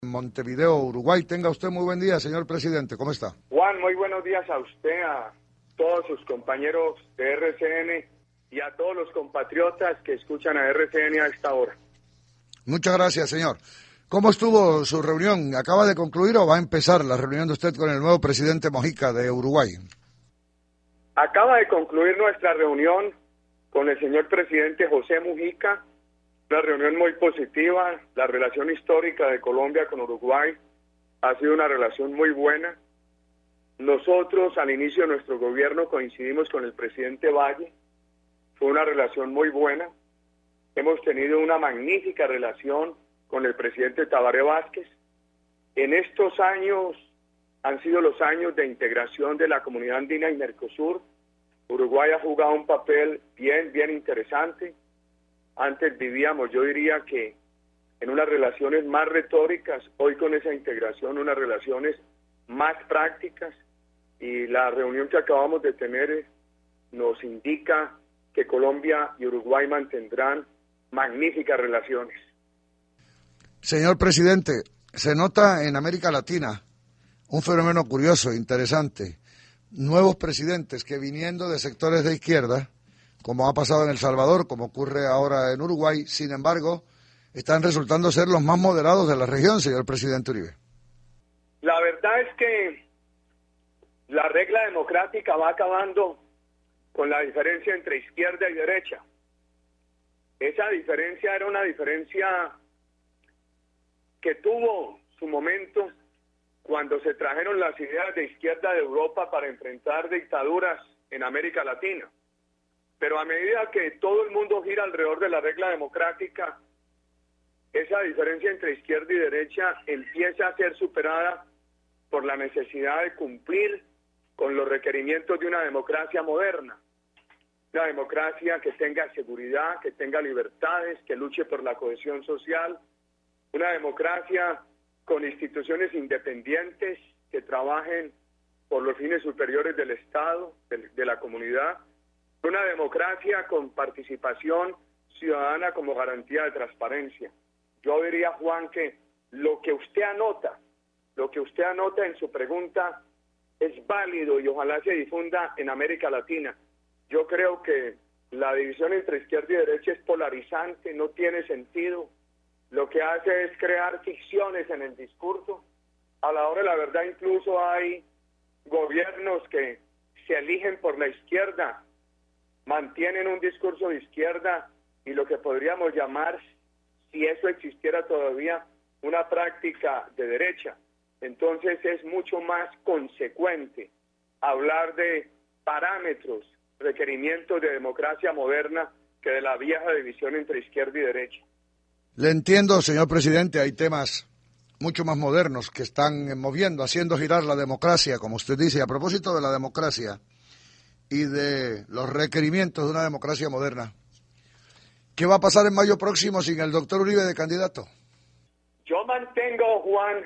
Montevideo, Uruguay. Tenga usted muy buen día, señor presidente. ¿Cómo está? Juan, muy buenos días a usted, a todos sus compañeros de RCN y a todos los compatriotas que escuchan a RCN a esta hora. Muchas gracias, señor. ¿Cómo estuvo su reunión? ¿Acaba de concluir o va a empezar la reunión de usted con el nuevo presidente Mojica de Uruguay? Acaba de concluir nuestra reunión con el señor presidente José Mujica, una reunión muy positiva. La relación histórica de Colombia con Uruguay ha sido una relación muy buena. Nosotros al inicio de nuestro gobierno coincidimos con el presidente Valle, fue una relación muy buena. Hemos tenido una magnífica relación con el presidente Tabaré Vázquez. En estos años han sido los años de integración de la comunidad andina y Mercosur. Uruguay ha jugado un papel bien interesante. Antes vivíamos, yo diría que en unas relaciones más retóricas, hoy con esa integración, unas relaciones más prácticas, y la reunión que acabamos de tener nos indica que Colombia y Uruguay mantendrán magníficas relaciones. Señor presidente, se nota en América Latina un fenómeno curioso, interesante. Nuevos presidentes que viniendo de sectores de izquierda, como ha pasado en El Salvador, como ocurre ahora en Uruguay, sin embargo, están resultando ser los más moderados de la región, señor presidente Uribe. La verdad es que la regla democrática va acabando con la diferencia entre izquierda y derecha. Esa diferencia era una diferencia que tuvo su momento cuando se trajeron las ideas de izquierda de Europa para enfrentar dictaduras en América Latina. Pero a medida que todo el mundo gira alrededor de la regla democrática, esa diferencia entre izquierda y derecha empieza a ser superada por la necesidad de cumplir con los requerimientos de una democracia moderna. Una democracia que tenga seguridad, que tenga libertades, que luche por la cohesión social. Una democracia con instituciones independientes que trabajen por los fines superiores del Estado, de la comunidad. Una democracia con participación ciudadana como garantía de transparencia. Yo diría, Juan, que lo que usted anota en su pregunta es válido y ojalá se difunda en América Latina. Yo creo que la división entre izquierda y derecha es polarizante, no tiene sentido. Lo que hace es crear ficciones en el discurso. A la hora de la verdad incluso hay gobiernos que se eligen por la izquierda, mantienen un discurso de izquierda y lo que podríamos llamar, si eso existiera todavía, una práctica de derecha. Entonces es mucho más consecuente hablar de parámetros, requerimientos de democracia moderna que de la vieja división entre izquierda y derecha. Le entiendo, señor presidente, hay temas mucho más modernos que están moviendo, haciendo girar la democracia, como usted dice. Y a propósito de la democracia y de los requerimientos de una democracia moderna, ¿qué va a pasar en mayo próximo sin el doctor Uribe de candidato? Yo mantengo, Juan,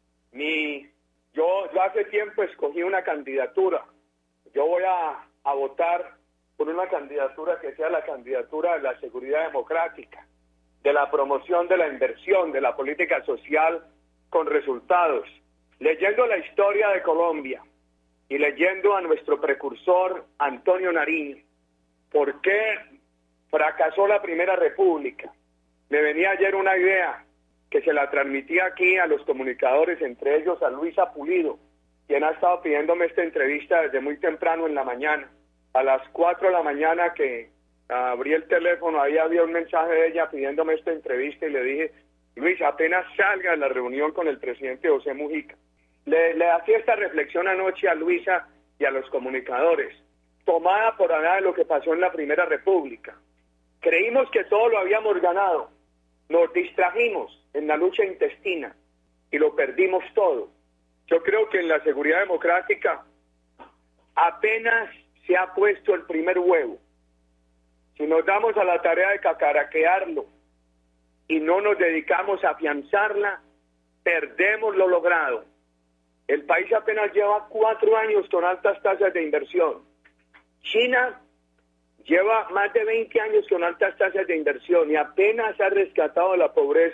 yo hace tiempo escogí una candidatura. Yo voy a votar por una candidatura que sea la candidatura de la seguridad democrática, de la promoción de la inversión, de la política social con resultados. Leyendo la historia de Colombia y leyendo a nuestro precursor Antonio Nariño, ¿por qué fracasó la Primera República? Me venía ayer una idea que se la transmití aquí a los comunicadores, entre ellos a Luisa Pulido, quien ha estado pidiéndome esta entrevista desde muy temprano en la mañana. A las 4 de la mañana que abrí el teléfono, ahí había un mensaje de ella pidiéndome esta entrevista y le dije, Luis, apenas salga de la reunión con el presidente José Mujica. Le hacía esta reflexión anoche a Luisa y a los comunicadores, tomada por allá de lo que pasó en la Primera República. Creímos que todo lo habíamos ganado, nos distrajimos en la lucha intestina y lo perdimos todo. Yo creo que en la seguridad democrática apenas se ha puesto el primer huevo. Si nos damos a la tarea de cacaraquearlo y no nos dedicamos a afianzarla, perdemos lo logrado. El país apenas lleva 4 años con altas tasas de inversión. China lleva más de 20 años con altas tasas de inversión y apenas ha rescatado de la pobreza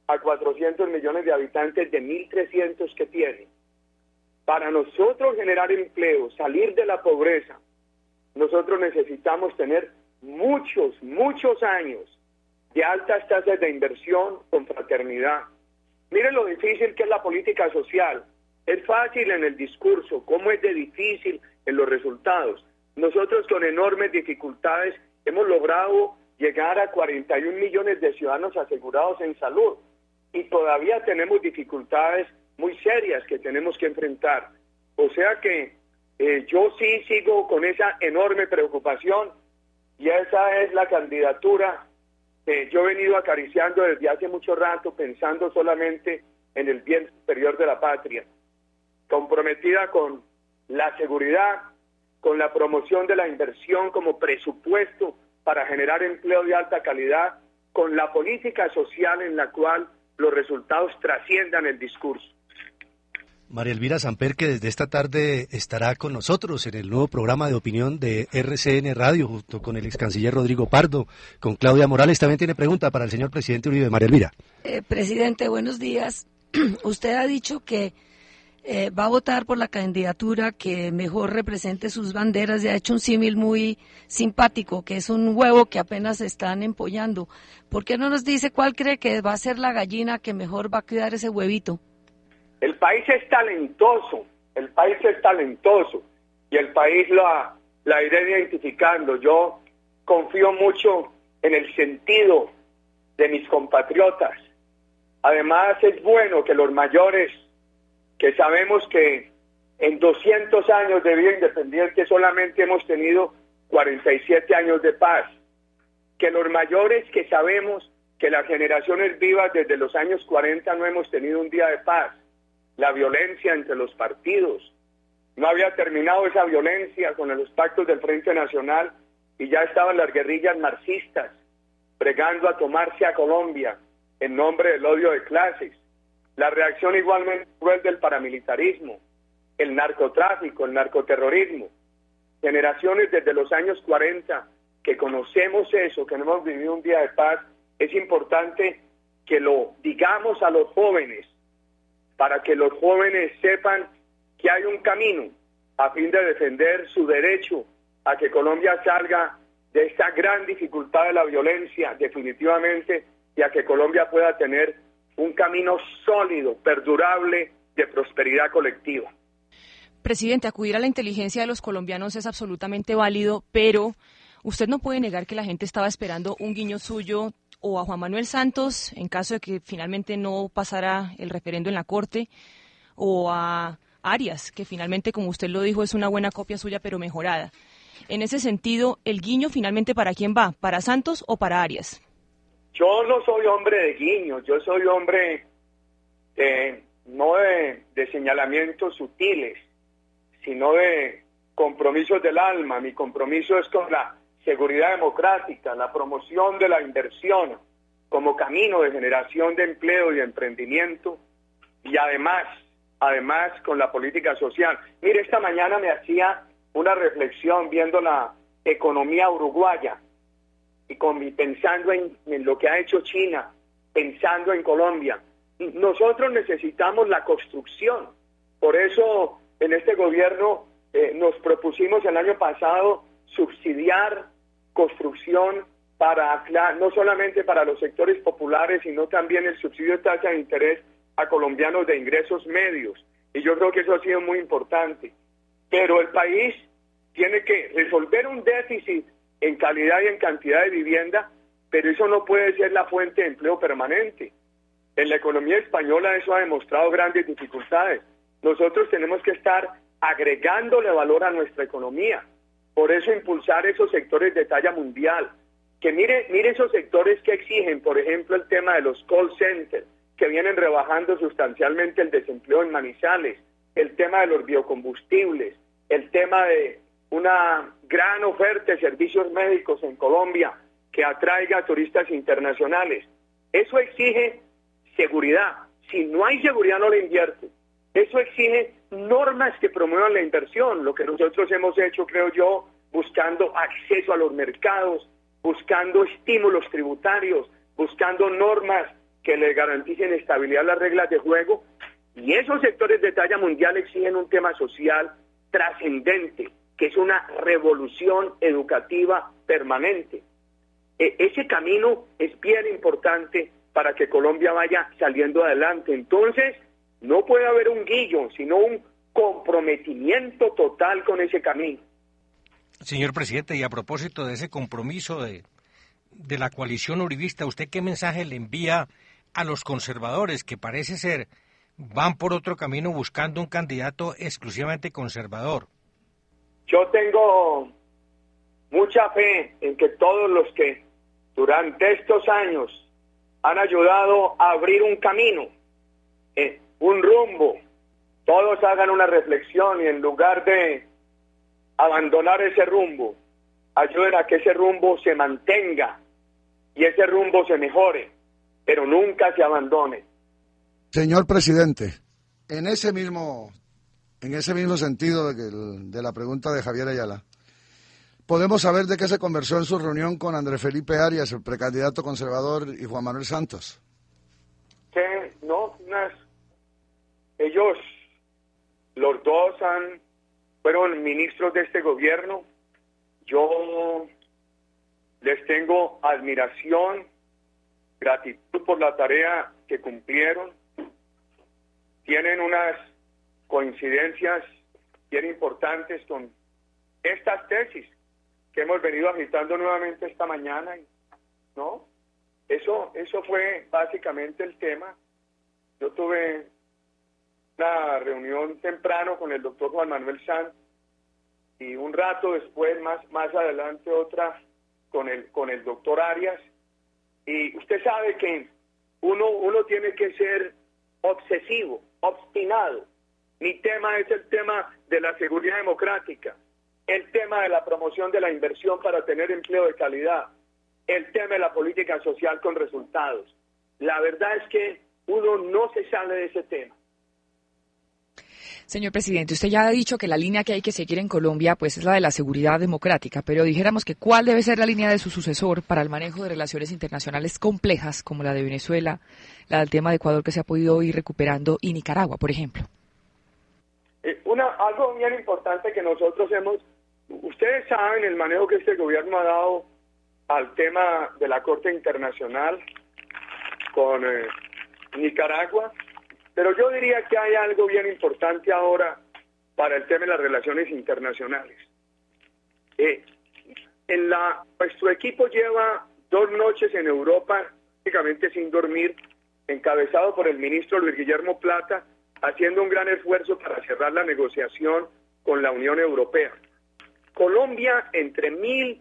a 400 millones de habitantes de 1.300 que tiene. Para nosotros generar empleo, salir de la pobreza, nosotros necesitamos tener muchos años de altas tasas de inversión con fraternidad. Miren lo difícil que es la política social. Es fácil en el discurso, cómo es de difícil en los resultados. Nosotros con enormes dificultades hemos logrado llegar a 41 millones de ciudadanos asegurados en salud y todavía tenemos dificultades muy serias que tenemos que enfrentar. O sea que yo sí sigo con esa enorme preocupación y esa es la candidatura que yo he venido acariciando desde hace mucho rato, pensando solamente en el bien superior de la patria, comprometida con la seguridad, con la promoción de la inversión como presupuesto para generar empleo de alta calidad, con la política social en la cual los resultados trasciendan el discurso. María Elvira Samper, que desde esta tarde estará con nosotros en el nuevo programa de opinión de RCN Radio, junto con el ex canciller Rodrigo Pardo, con Claudia Morales. También tiene pregunta para el señor presidente Uribe. María Elvira. Presidente, buenos días. Usted ha dicho que va a votar por la candidatura que mejor represente sus banderas y ha hecho un símil muy simpático, que es un huevo que apenas están empollando. ¿Por qué no nos dice cuál cree que va a ser la gallina que mejor va a cuidar ese huevito? El país es talentoso y el país la irá identificando. Yo confío mucho en el sentido de mis compatriotas. Además es bueno que los mayores, que sabemos que en 200 años de vida independiente solamente hemos tenido 47 años de paz, que los mayores que sabemos que las generaciones vivas desde los años 40 no hemos tenido un día de paz, la violencia entre los partidos, no había terminado esa violencia con los pactos del Frente Nacional y ya estaban las guerrillas marxistas bregando a tomarse a Colombia en nombre del odio de clases, la reacción igualmente cruel del paramilitarismo, el narcotráfico, el narcoterrorismo, generaciones desde los años 40 que conocemos eso, que no hemos vivido un día de paz. Es importante que lo digamos a los jóvenes, para que los jóvenes sepan que hay un camino a fin de defender su derecho a que Colombia salga de esta gran dificultad de la violencia definitivamente y a que Colombia pueda tener un camino sólido, perdurable de prosperidad colectiva. Presidente, acudir a la inteligencia de los colombianos es absolutamente válido, pero usted no puede negar que la gente estaba esperando un guiño suyo o a Juan Manuel Santos, en caso de que finalmente no pasara el referendo en la Corte, o a Arias, que finalmente, como usted lo dijo, es una buena copia suya, pero mejorada. En ese sentido, ¿el guiño finalmente para quién va? ¿Para Santos o para Arias? Yo no soy hombre de guiños, yo soy hombre no de señalamientos sutiles, sino de compromisos del alma. Mi compromiso es con la seguridad democrática, la promoción de la inversión como camino de generación de empleo y de emprendimiento, y además con la política social. Mire, esta mañana me hacía una reflexión viendo la economía uruguaya y pensando en lo que ha hecho China, pensando en Colombia. Nosotros necesitamos la construcción. Por eso en este gobierno nos propusimos el año pasado subsidiar construcción no solamente para los sectores populares, sino también el subsidio de tasa de interés a colombianos de ingresos medios. Y yo creo que eso ha sido muy importante. Pero el país tiene que resolver un déficit en calidad y en cantidad de vivienda, pero eso no puede ser la fuente de empleo permanente. En la economía española eso ha demostrado grandes dificultades. Nosotros tenemos que estar agregándole valor a nuestra economía. Por eso impulsar esos sectores de talla mundial. Que mire esos sectores que exigen, por ejemplo, el tema de los call centers, que vienen rebajando sustancialmente el desempleo en Manizales, el tema de los biocombustibles, el tema de una gran oferta de servicios médicos en Colombia que atraiga a turistas internacionales. Eso exige seguridad. Si no hay seguridad, no le invierte. Eso exige normas que promuevan la inversión, lo que nosotros hemos hecho, creo yo, buscando acceso a los mercados, buscando estímulos tributarios, buscando normas que le garanticen estabilidad a las reglas de juego, y esos sectores de talla mundial exigen un tema social trascendente, que es una revolución educativa permanente. Ese camino es bien importante para que Colombia vaya saliendo adelante. Entonces, no puede haber un guillo, sino un comprometimiento total con ese camino. Señor presidente, y a propósito de ese compromiso de la coalición uribista, ¿usted qué mensaje le envía a los conservadores que parece ser van por otro camino buscando un candidato exclusivamente conservador? Yo tengo mucha fe en que todos los que durante estos años han ayudado a abrir un camino, un rumbo, todos hagan una reflexión y en lugar de abandonar ese rumbo, ayuden a que ese rumbo se mantenga y ese rumbo se mejore, pero nunca se abandone. Señor presidente, en ese mismo sentido de la pregunta de Javier Ayala, ¿podemos saber de qué se conversó en su reunión con Andrés Felipe Arias, el precandidato conservador, y Juan Manuel Santos? Que no, ellos, los dos fueron ministros de este gobierno. Yo les tengo admiración, gratitud por la tarea que cumplieron. Tienen unas coincidencias bien importantes con estas tesis que hemos venido agitando nuevamente esta mañana, ¿no? Eso fue básicamente el tema. Yo tuve una reunión temprano con el doctor Juan Manuel Santos y un rato después, más adelante, otra con el doctor Arias. Y usted sabe que uno tiene que ser obsesivo, obstinado. Mi tema es el tema de la seguridad democrática, el tema de la promoción de la inversión para tener empleo de calidad, el tema de la política social con resultados. La verdad es que uno no se sale de ese tema. Señor presidente, usted ya ha dicho que la línea que hay que seguir en Colombia pues es la de la seguridad democrática, pero dijéramos que ¿cuál debe ser la línea de su sucesor para el manejo de relaciones internacionales complejas como la de Venezuela, la del tema de Ecuador que se ha podido ir recuperando y Nicaragua, por ejemplo? Algo bien importante que nosotros ustedes saben el manejo que este gobierno ha dado al tema de la Corte Internacional con Nicaragua, pero yo diría que hay algo bien importante ahora para el tema de las relaciones internacionales. Nuestro equipo lleva 2 noches en Europa, prácticamente sin dormir, encabezado por el ministro Luis Guillermo Plata, haciendo un gran esfuerzo para cerrar la negociación con la Unión Europea. Colombia, entre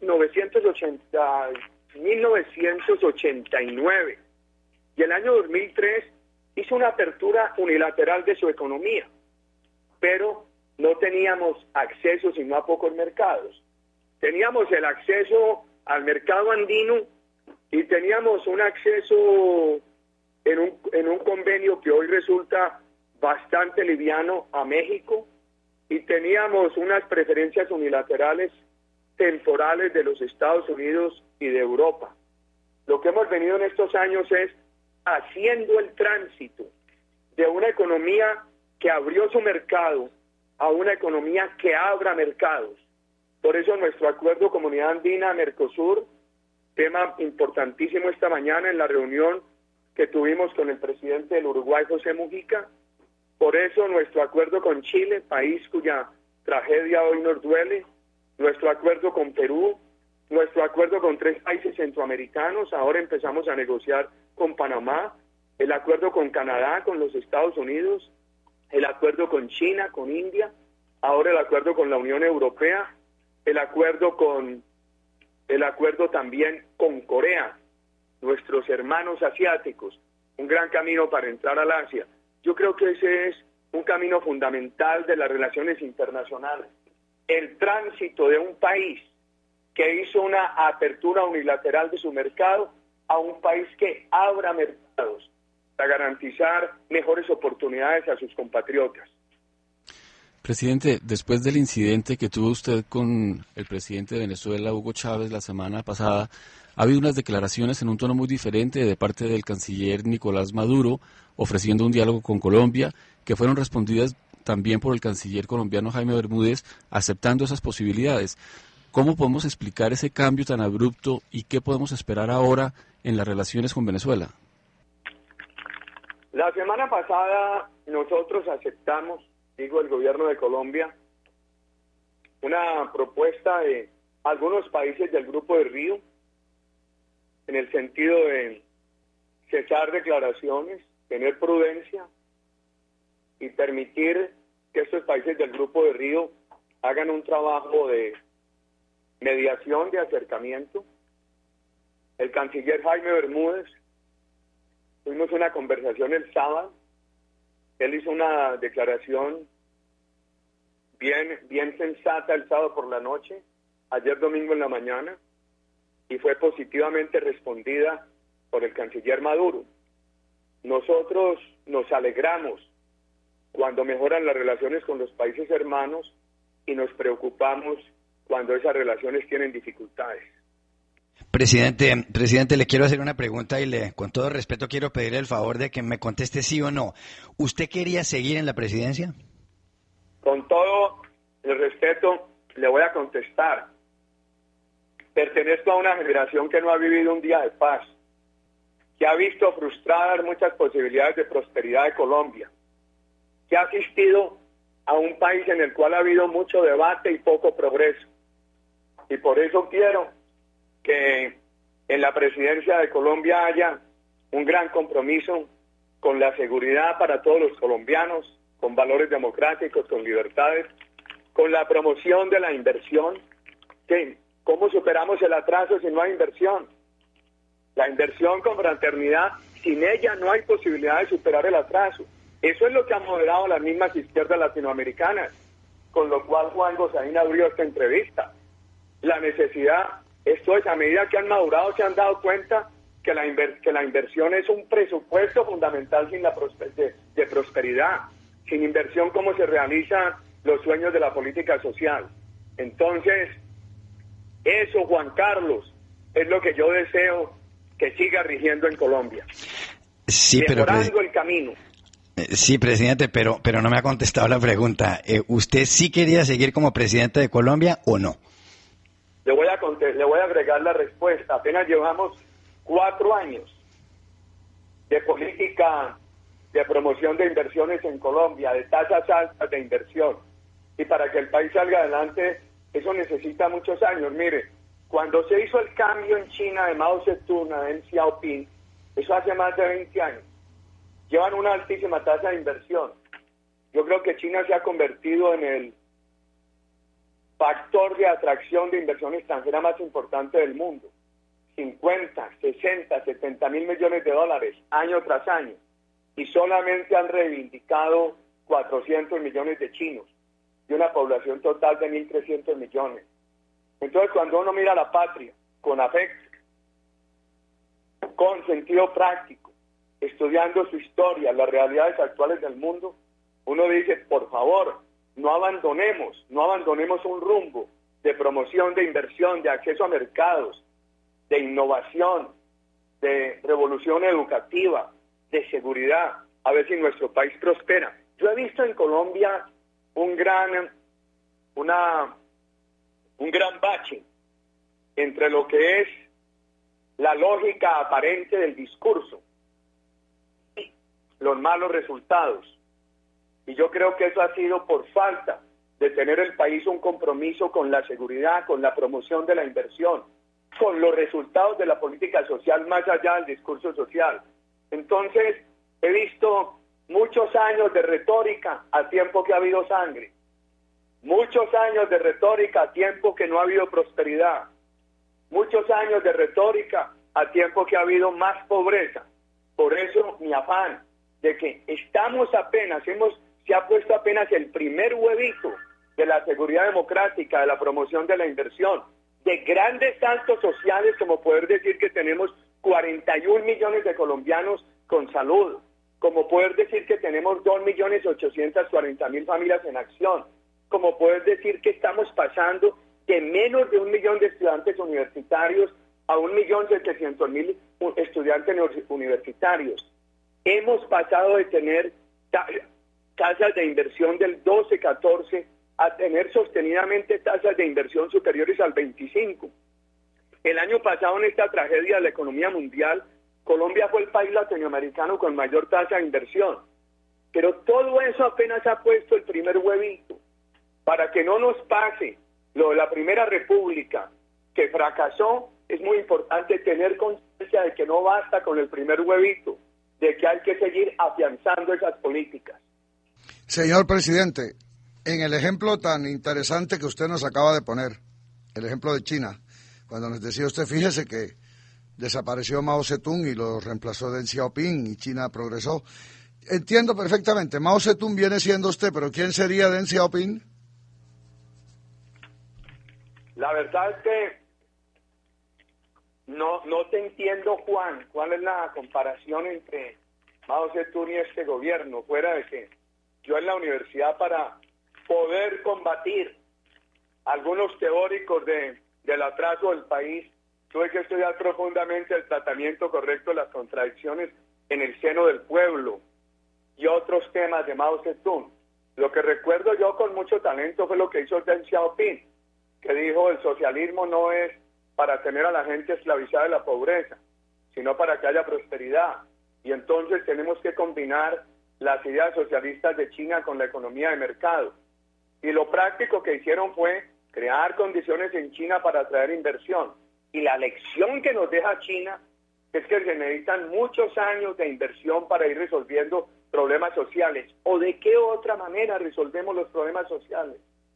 1989 y el año 2003, hizo una apertura unilateral de su economía, pero no teníamos acceso sino a pocos mercados. Teníamos el acceso al mercado andino y teníamos un acceso en un convenio que hoy resulta bastante liviano a México, y teníamos unas preferencias unilaterales temporales de los Estados Unidos y de Europa. Lo que hemos venido en estos años es haciendo el tránsito de una economía que abrió su mercado a una economía que abra mercados. Por eso nuestro acuerdo Comunidad Andina-Mercosur, tema importantísimo esta mañana en la reunión que tuvimos con el presidente del Uruguay, José Mujica. Por eso nuestro acuerdo con Chile, país cuya tragedia hoy nos duele, nuestro acuerdo con Perú, nuestro acuerdo con 3 países centroamericanos, ahora empezamos a negociar con Panamá, el acuerdo con Canadá, con los Estados Unidos, el acuerdo con China, con India, ahora el acuerdo con la Unión Europea, el acuerdo también con Corea, nuestros hermanos asiáticos, un gran camino para entrar al Asia. Yo creo que ese es un camino fundamental de las relaciones internacionales. El tránsito de un país que hizo una apertura unilateral de su mercado a un país que abra mercados para garantizar mejores oportunidades a sus compatriotas. Presidente, después del incidente que tuvo usted con el presidente de Venezuela, Hugo Chávez, la semana pasada, ha habido unas declaraciones en un tono muy diferente de parte del canciller Nicolás Maduro, ofreciendo un diálogo con Colombia, que fueron respondidas también por el canciller colombiano Jaime Bermúdez, aceptando esas posibilidades. ¿Cómo podemos explicar ese cambio tan abrupto y qué podemos esperar ahora en las relaciones con Venezuela? La semana pasada nosotros aceptamos, digo el gobierno de Colombia, una propuesta de algunos países del Grupo de Río en el sentido de cesar declaraciones, tener prudencia y permitir que estos países del Grupo de Río hagan un trabajo de mediación, de acercamiento. El canciller Jaime Bermúdez, tuvimos una conversación el sábado, él hizo una declaración bien sensata el sábado por la noche, ayer domingo en la mañana, y fue positivamente respondida por el canciller Maduro. Nosotros nos alegramos cuando mejoran las relaciones con los países hermanos y nos cuando esas relaciones tienen dificultades. Presidente, le quiero hacer una pregunta y con todo respeto quiero pedirle el favor de que me conteste sí o no. ¿Usted quería seguir en la presidencia? Con todo el respeto le voy a contestar. Pertenezco a una generación que no ha vivido un día de paz, que ha visto frustradas muchas posibilidades de prosperidad de Colombia, que ha asistido a un país en el cual ha habido mucho debate y poco progreso. Y por eso quiero que en la presidencia de Colombia haya un gran compromiso con la seguridad para todos los colombianos, con valores democráticos, con libertades, con la promoción de la inversión. ¿Cómo superamos el atraso si no hay inversión? La inversión con fraternidad, sin ella no hay posibilidad de superar el atraso. Eso es lo que han moderado las mismas izquierdas latinoamericanas, con lo cual Juan Gosaín abrió esta entrevista. La necesidad, esto es, a medida que han madurado se han dado cuenta que la inversión es un presupuesto fundamental de prosperidad. Sin inversión, ¿cómo se realizan los sueños de la política social? Entonces, eso, Juan Carlos, es lo que yo deseo que siga rigiendo en Colombia. Sí, mejorando el camino. Sí, presidente, pero no me ha contestado la pregunta. ¿Usted sí quería seguir como presidente de Colombia o no? Le voy a agregar la respuesta. Apenas llevamos 4 años de política de promoción de inversiones en Colombia, de tasas altas de inversión. Y para que el país salga adelante, eso necesita muchos años. Mire, cuando se hizo el cambio en China de Mao Zedong a Deng Xiaoping, eso hace más de 20 años. Llevan una altísima tasa de inversión. Yo creo que China se ha convertido en el factor de atracción de inversión extranjera más importante del mundo. 50, 60, 70 mil millones de dólares año tras año. Y solamente han reivindicado 400 millones de chinos de una población total de 1.300 millones. Entonces, cuando uno mira a la patria con afecto, con sentido práctico, estudiando su historia, las realidades actuales del mundo, uno dice, por favor, no abandonemos un rumbo de promoción, de inversión, de acceso a mercados, de innovación, de revolución educativa, de seguridad, a ver si nuestro país prospera. Yo he visto en Colombia un gran bache entre lo que es la lógica aparente del discurso y los malos resultados. Y yo creo que eso ha sido por falta de tener el país un compromiso con la seguridad, con la promoción de la inversión, con los resultados de la política social más allá del discurso social. Entonces, he visto muchos años de retórica a tiempo que ha habido sangre, muchos años de retórica a tiempo que no ha habido prosperidad, muchos años de retórica a tiempo que ha habido más pobreza. Por eso mi afán de que se ha puesto apenas el primer huevito de la seguridad democrática, de la promoción de la inversión, de grandes saltos sociales como poder decir que tenemos 41 millones de colombianos con salud, como poder decir que tenemos 2.840.000 familias en acción, como poder decir que estamos pasando de menos de 1 millón de estudiantes universitarios a 1.700.000 estudiantes universitarios. Hemos pasado de tener tasas de inversión del 12-14 a tener sostenidamente tasas de inversión superiores al 25. El año pasado, en esta tragedia de la economía mundial, Colombia fue el país latinoamericano con mayor tasa de inversión. Pero todo eso apenas ha puesto el primer huevito. Para que no nos pase lo de la Primera República, que fracasó, es muy importante tener conciencia de que no basta con el primer huevito, de que hay que seguir afianzando esas políticas. Señor presidente, en el ejemplo tan interesante que usted nos acaba de poner, el ejemplo de China, cuando nos decía usted, fíjese que desapareció Mao Zedong y lo reemplazó Deng Xiaoping y China progresó. Entiendo perfectamente, Mao Zedong viene siendo usted, pero ¿quién sería Deng Xiaoping? La verdad es que no te entiendo, Juan. ¿Cuál es la comparación entre Mao Zedong y este gobierno? Fuera de que yo en la universidad, para poder combatir algunos teóricos del atraso del país, tuve que estudiar profundamente el tratamiento correcto de las contradicciones en el seno del pueblo y otros temas de Mao Zedong. Lo que recuerdo yo con mucho talento fue lo que hizo Deng Xiaoping, que dijo: el socialismo no es para tener a la gente esclavizada de la pobreza, sino para que haya prosperidad. Y entonces tenemos que combinar las ideas socialistas de China con la economía de mercado. Y lo práctico que hicieron fue crear condiciones en China para atraer inversión. Y la lección que nos deja China es que se necesitan muchos años de inversión para ir resolviendo problemas sociales. ¿O de qué otra manera resolvemos los problemas sociales?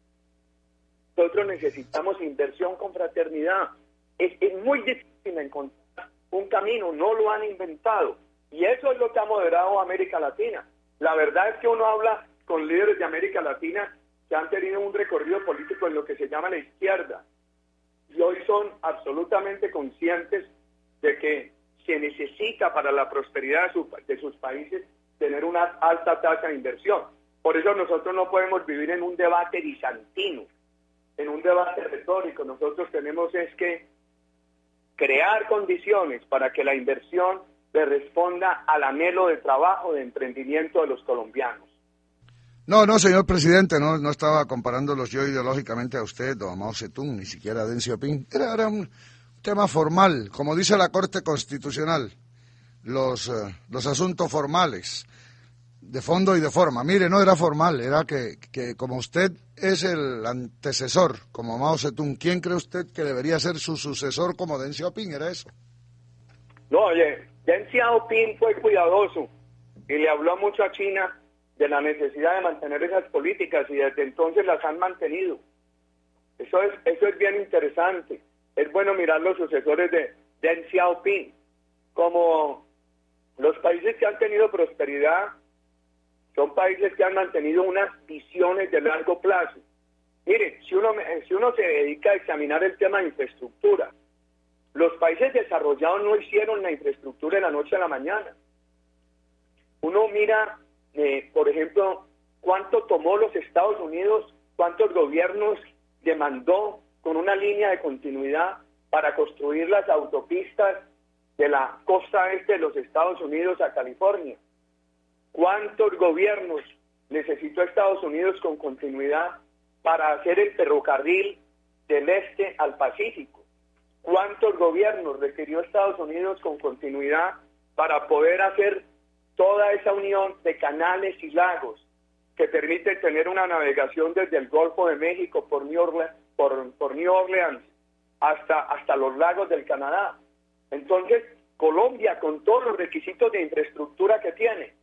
Nosotros necesitamos inversión con fraternidad. Es muy difícil encontrar un camino, no lo han inventado. Y eso es lo que ha moderado América Latina. La verdad es que uno habla con líderes de América Latina que han tenido un recorrido político en lo que se llama la izquierda. Y hoy son absolutamente conscientes de que se necesita para la prosperidad de sus países tener una alta tasa de inversión. Por eso nosotros no podemos vivir en un debate bizantino, en un debate retórico. Nosotros tenemos es que crear condiciones para que la inversión le responda al anhelo de trabajo, de emprendimiento de los colombianos. No, señor presidente, no estaba comparándolos yo ideológicamente a usted o a Mao Zedong, ni siquiera a Deng Xiaoping. Era un tema formal, como dice la Corte Constitucional, los asuntos formales, de fondo y de forma. Mire, no era formal, era que como usted es el antecesor, como Mao Zedong, ¿quién cree usted que debería ser su sucesor como Deng Xiaoping? ¿Era eso? No, oye, Deng Xiaoping fue cuidadoso y le habló mucho a China de la necesidad de mantener esas políticas, y desde entonces las han mantenido. Eso es bien interesante. Es bueno mirar los sucesores de Deng Xiaoping. Como los países que han tenido prosperidad son países que han mantenido unas visiones de largo plazo. Mire, si uno se dedica a examinar el tema de infraestructura, los países desarrollados no hicieron la infraestructura de la noche a la mañana. Uno mira, por ejemplo, cuánto tomó los Estados Unidos, cuántos gobiernos demandó con una línea de continuidad para construir las autopistas de la costa este de los Estados Unidos a California. ¿Cuántos gobiernos necesitó Estados Unidos con continuidad para hacer el ferrocarril del este al Pacífico? ¿Cuántos gobiernos requirió Estados Unidos con continuidad para poder hacer toda esa unión de canales y lagos que permite tener una navegación desde el Golfo de México por New Orleans hasta los lagos del Canadá? Entonces, Colombia, con todos los requisitos de infraestructura que tiene,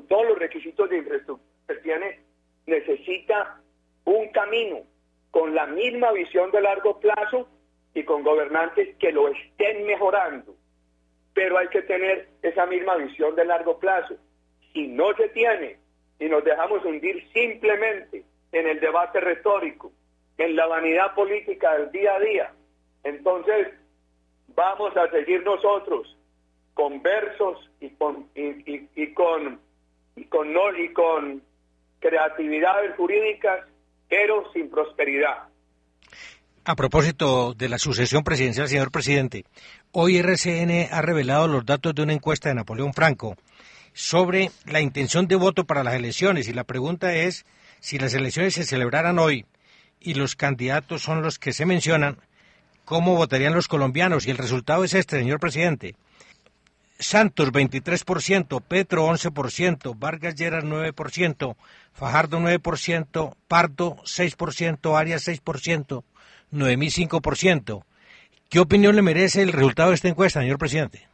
necesita un camino con la misma visión de largo plazo y con gobernantes que lo estén mejorando. Pero hay que tener esa misma visión de largo plazo. Si no se tiene y nos dejamos hundir simplemente en el debate retórico, en la vanidad política del día a día, entonces vamos a seguir nosotros con versos y con y con creatividades jurídicas, pero sin prosperidad. A propósito de la sucesión presidencial, señor presidente, hoy RCN ha revelado los datos de una encuesta de Napoleón Franco sobre la intención de voto para las elecciones, y la pregunta es, si las elecciones se celebraran hoy y los candidatos son los que se mencionan, ¿cómo votarían los colombianos? Y el resultado es este, señor presidente. Santos 23%, Petro 11%, Vargas Lleras 9%, Fajardo 9%, Pardo 6%, Arias 6%, Noemí 5%. ¿Qué opinión le merece el resultado de esta encuesta, señor presidente?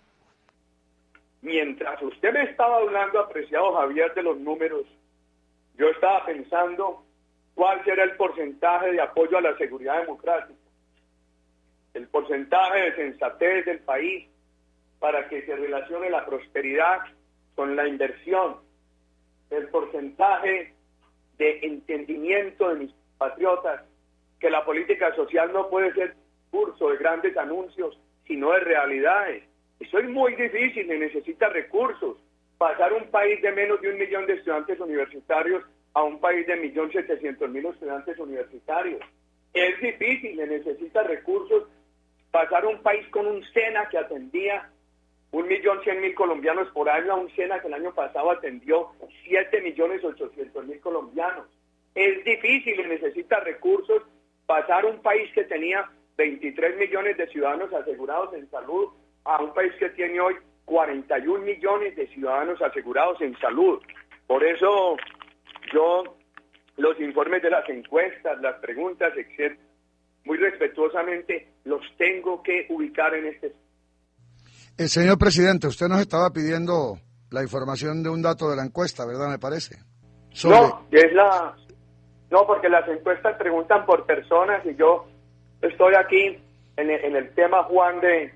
Mientras usted me estaba hablando, apreciado Javier, de los números, yo estaba pensando cuál será el porcentaje de apoyo a la seguridad democrática, el porcentaje de sensatez del país para que se relacione la prosperidad con la inversión, el porcentaje de entendimiento de mis patriotas, que la política social no puede ser curso de grandes anuncios, sino de realidades. Eso es muy difícil y necesita recursos. Pasar un país de menos de 1 millón de estudiantes universitarios a un país de 1.700.000 estudiantes universitarios. Es difícil, necesita recursos. Pasar un país con un SENA que atendía 1.100.000 colombianos por año a un SENA que el año pasado atendió 7.800.000 colombianos. Es difícil y necesita recursos. Pasar un país que tenía 23 millones de ciudadanos asegurados en salud a un país que tiene hoy 41 millones de ciudadanos asegurados en salud. Por eso yo los informes de las encuestas, las preguntas, etc., muy respetuosamente los tengo que ubicar en este. Señor presidente, usted nos estaba pidiendo la información de un dato de la encuesta, ¿verdad? Me parece. No, porque las encuestas preguntan por personas y yo estoy aquí en el tema, Juan, de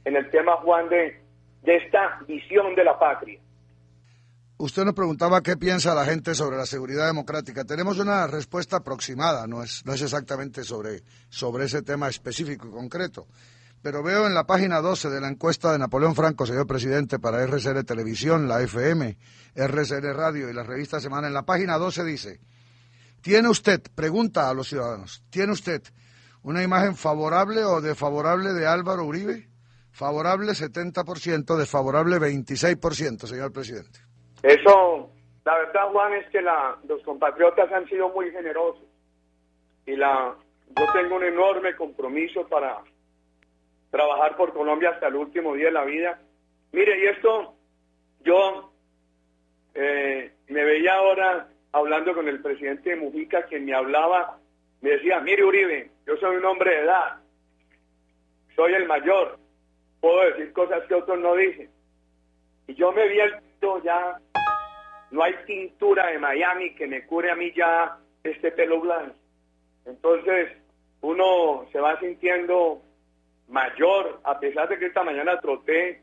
esta visión de la patria. Usted nos preguntaba qué piensa la gente sobre la seguridad democrática. Tenemos una respuesta aproximada, no es exactamente sobre ese tema específico y concreto. Pero veo en la página 12 de la encuesta de Napoleón Franco, señor presidente, para RCN Televisión, la FM, RCN Radio y la revista Semana, en la página 12 dice: ¿tiene usted, pregunta a los ciudadanos, ¿tiene usted una imagen favorable o desfavorable de Álvaro Uribe? Favorable 70%, desfavorable 26%, señor presidente. Eso, la verdad, Juan, es que los compatriotas han sido muy generosos y yo tengo un enorme compromiso para trabajar por Colombia hasta el último día de la vida. Mire, y esto, yo me veía ahora hablando con el presidente Mujica, quien me hablaba, me decía: mire, Uribe, yo soy un hombre de edad, soy el mayor, puedo decir cosas que otros no dicen. Y yo me vi el pelo ya, no hay tintura de Miami que me cure a mí ya este pelo blanco. Entonces, uno se va sintiendo mayor, a pesar de que esta mañana troté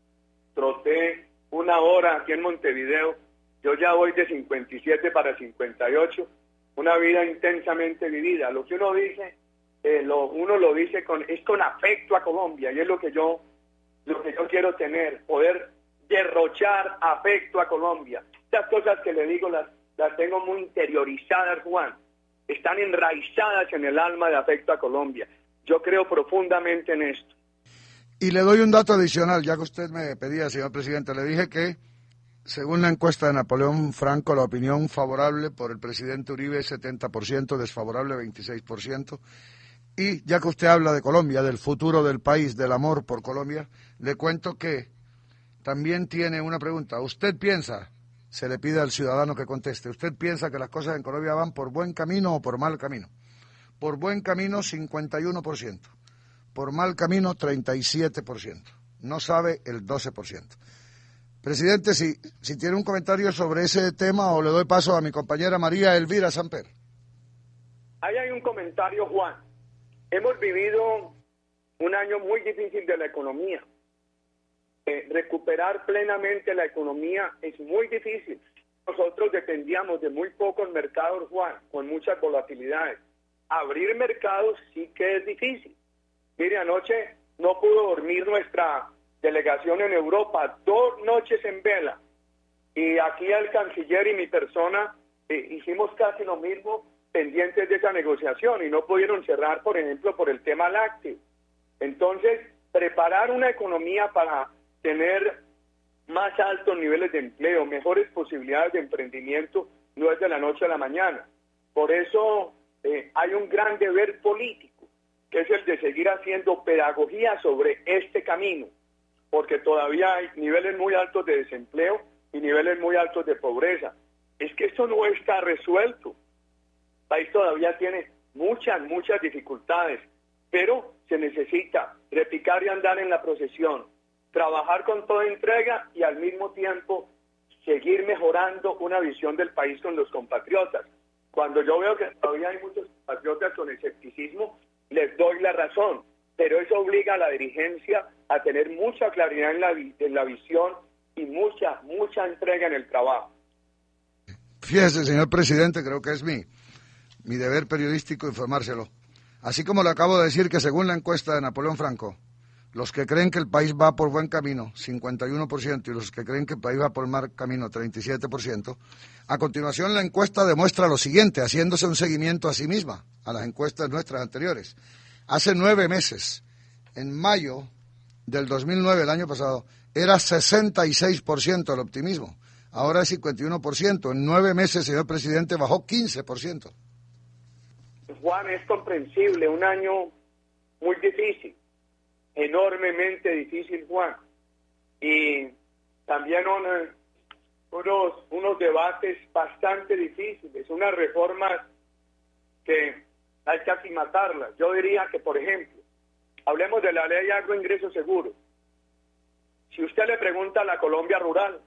1 hora aquí en Montevideo. Yo ya voy de 57 para 58, una vida intensamente vivida. Lo que uno dice, uno lo dice con afecto a Colombia, y es lo que yo quiero tener, poder derrochar afecto a Colombia. Estas cosas que le digo las tengo muy interiorizadas, Juan, están enraizadas en el alma de afecto a Colombia. Yo creo profundamente en esto. Y le doy un dato adicional, ya que usted me pedía, señor presidente. Le dije que, según la encuesta de Napoleón Franco, la opinión favorable por el presidente Uribe es 70%, desfavorable 26%. Y ya que usted habla de Colombia, del futuro del país, del amor por Colombia, le cuento que también tiene una pregunta. ¿Usted piensa, se le pide al ciudadano que conteste, ¿usted piensa que las cosas en Colombia van por buen camino o por mal camino? Por buen camino, 51%. Por mal camino, 37%. No sabe el 12%. Presidente, si tiene un comentario sobre ese tema, o le doy paso a mi compañera María Elvira Samper. Ahí hay un comentario, Juan. Hemos vivido un año muy difícil de la economía. Recuperar plenamente la economía es muy difícil. Nosotros dependíamos de muy pocos mercados, Juan, con muchas volatilidades. Abrir mercados sí que es difícil. Mire, anoche no pudo dormir nuestra delegación en Europa, 2 noches en vela, Y aquí el canciller y mi persona hicimos casi lo mismo pendientes de esa negociación y no pudieron cerrar, por ejemplo, por el tema lácteo. Entonces, preparar una economía para tener más altos niveles de empleo, mejores posibilidades de emprendimiento, no es de la noche a la mañana. Por eso hay un gran deber político, que es el de seguir haciendo pedagogía sobre este camino, porque todavía hay niveles muy altos de desempleo y niveles muy altos de pobreza. Es que esto no está resuelto. El país todavía tiene muchas dificultades, pero se necesita repicar y andar en la procesión, trabajar con toda entrega y al mismo tiempo seguir mejorando una visión del país con los compatriotas. Cuando yo veo que todavía hay muchos compatriotas con escepticismo, les doy la razón, pero eso obliga a la dirigencia a tener mucha claridad en la visión y mucha entrega en el trabajo. Fíjese, señor presidente, creo que es mi deber periodístico informárselo. Así como le acabo de decir que según la encuesta de Napoleón Franco, los que creen que el país va por buen camino, 51%, y los que creen que el país va por mal camino, 37%, a continuación la encuesta demuestra lo siguiente, haciéndose un seguimiento a sí misma, a las encuestas nuestras anteriores. Hace 9 meses, en mayo del 2009, el año pasado, era 66% el optimismo. Ahora es 51%. En 9 meses, señor presidente, bajó 15%. Juan, es comprensible, un año muy difícil, enormemente difícil, Juan. Y también unos debates bastante difíciles, unas reformas que hay que aclimatarlas. Yo diría que, por ejemplo, hablemos de la ley de agroingreso seguro. Si usted le pregunta a la Colombia rural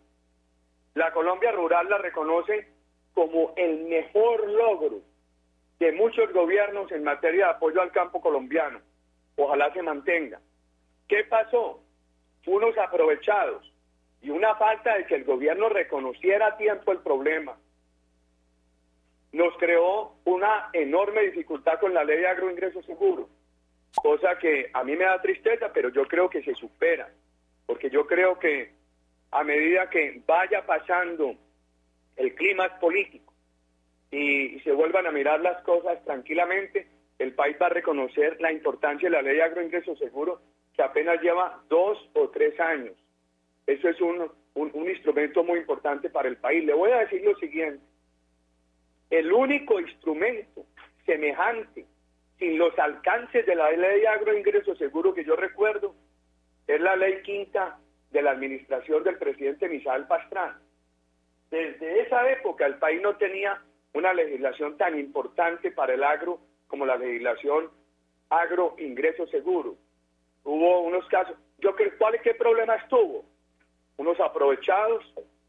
la reconoce como el mejor logro de muchos gobiernos en materia de apoyo al campo colombiano. Ojalá se mantenga. ¿Qué pasó? Unos aprovechados y una falta de que el gobierno reconociera a tiempo el problema. Nos creó una enorme dificultad con la ley de agroingreso seguro, cosa que a mí me da tristeza, pero yo creo que se supera, porque yo creo que a medida que vaya pasando el clima político y se vuelvan a mirar las cosas tranquilamente, el país va a reconocer la importancia de la ley de agroingreso seguro, que apenas lleva 2 o 3 años. Eso es un instrumento muy importante para el país. Le voy a decir lo siguiente. El único instrumento semejante, sin los alcances de la ley de agroingreso seguro que yo recuerdo, es la ley quinta de la administración del presidente Misael Pastrana. Desde esa época el país no tenía una legislación tan importante para el agro como la legislación agroingreso seguro. Hubo unos casos, ¿qué problemas tuvo? Unos aprovechados,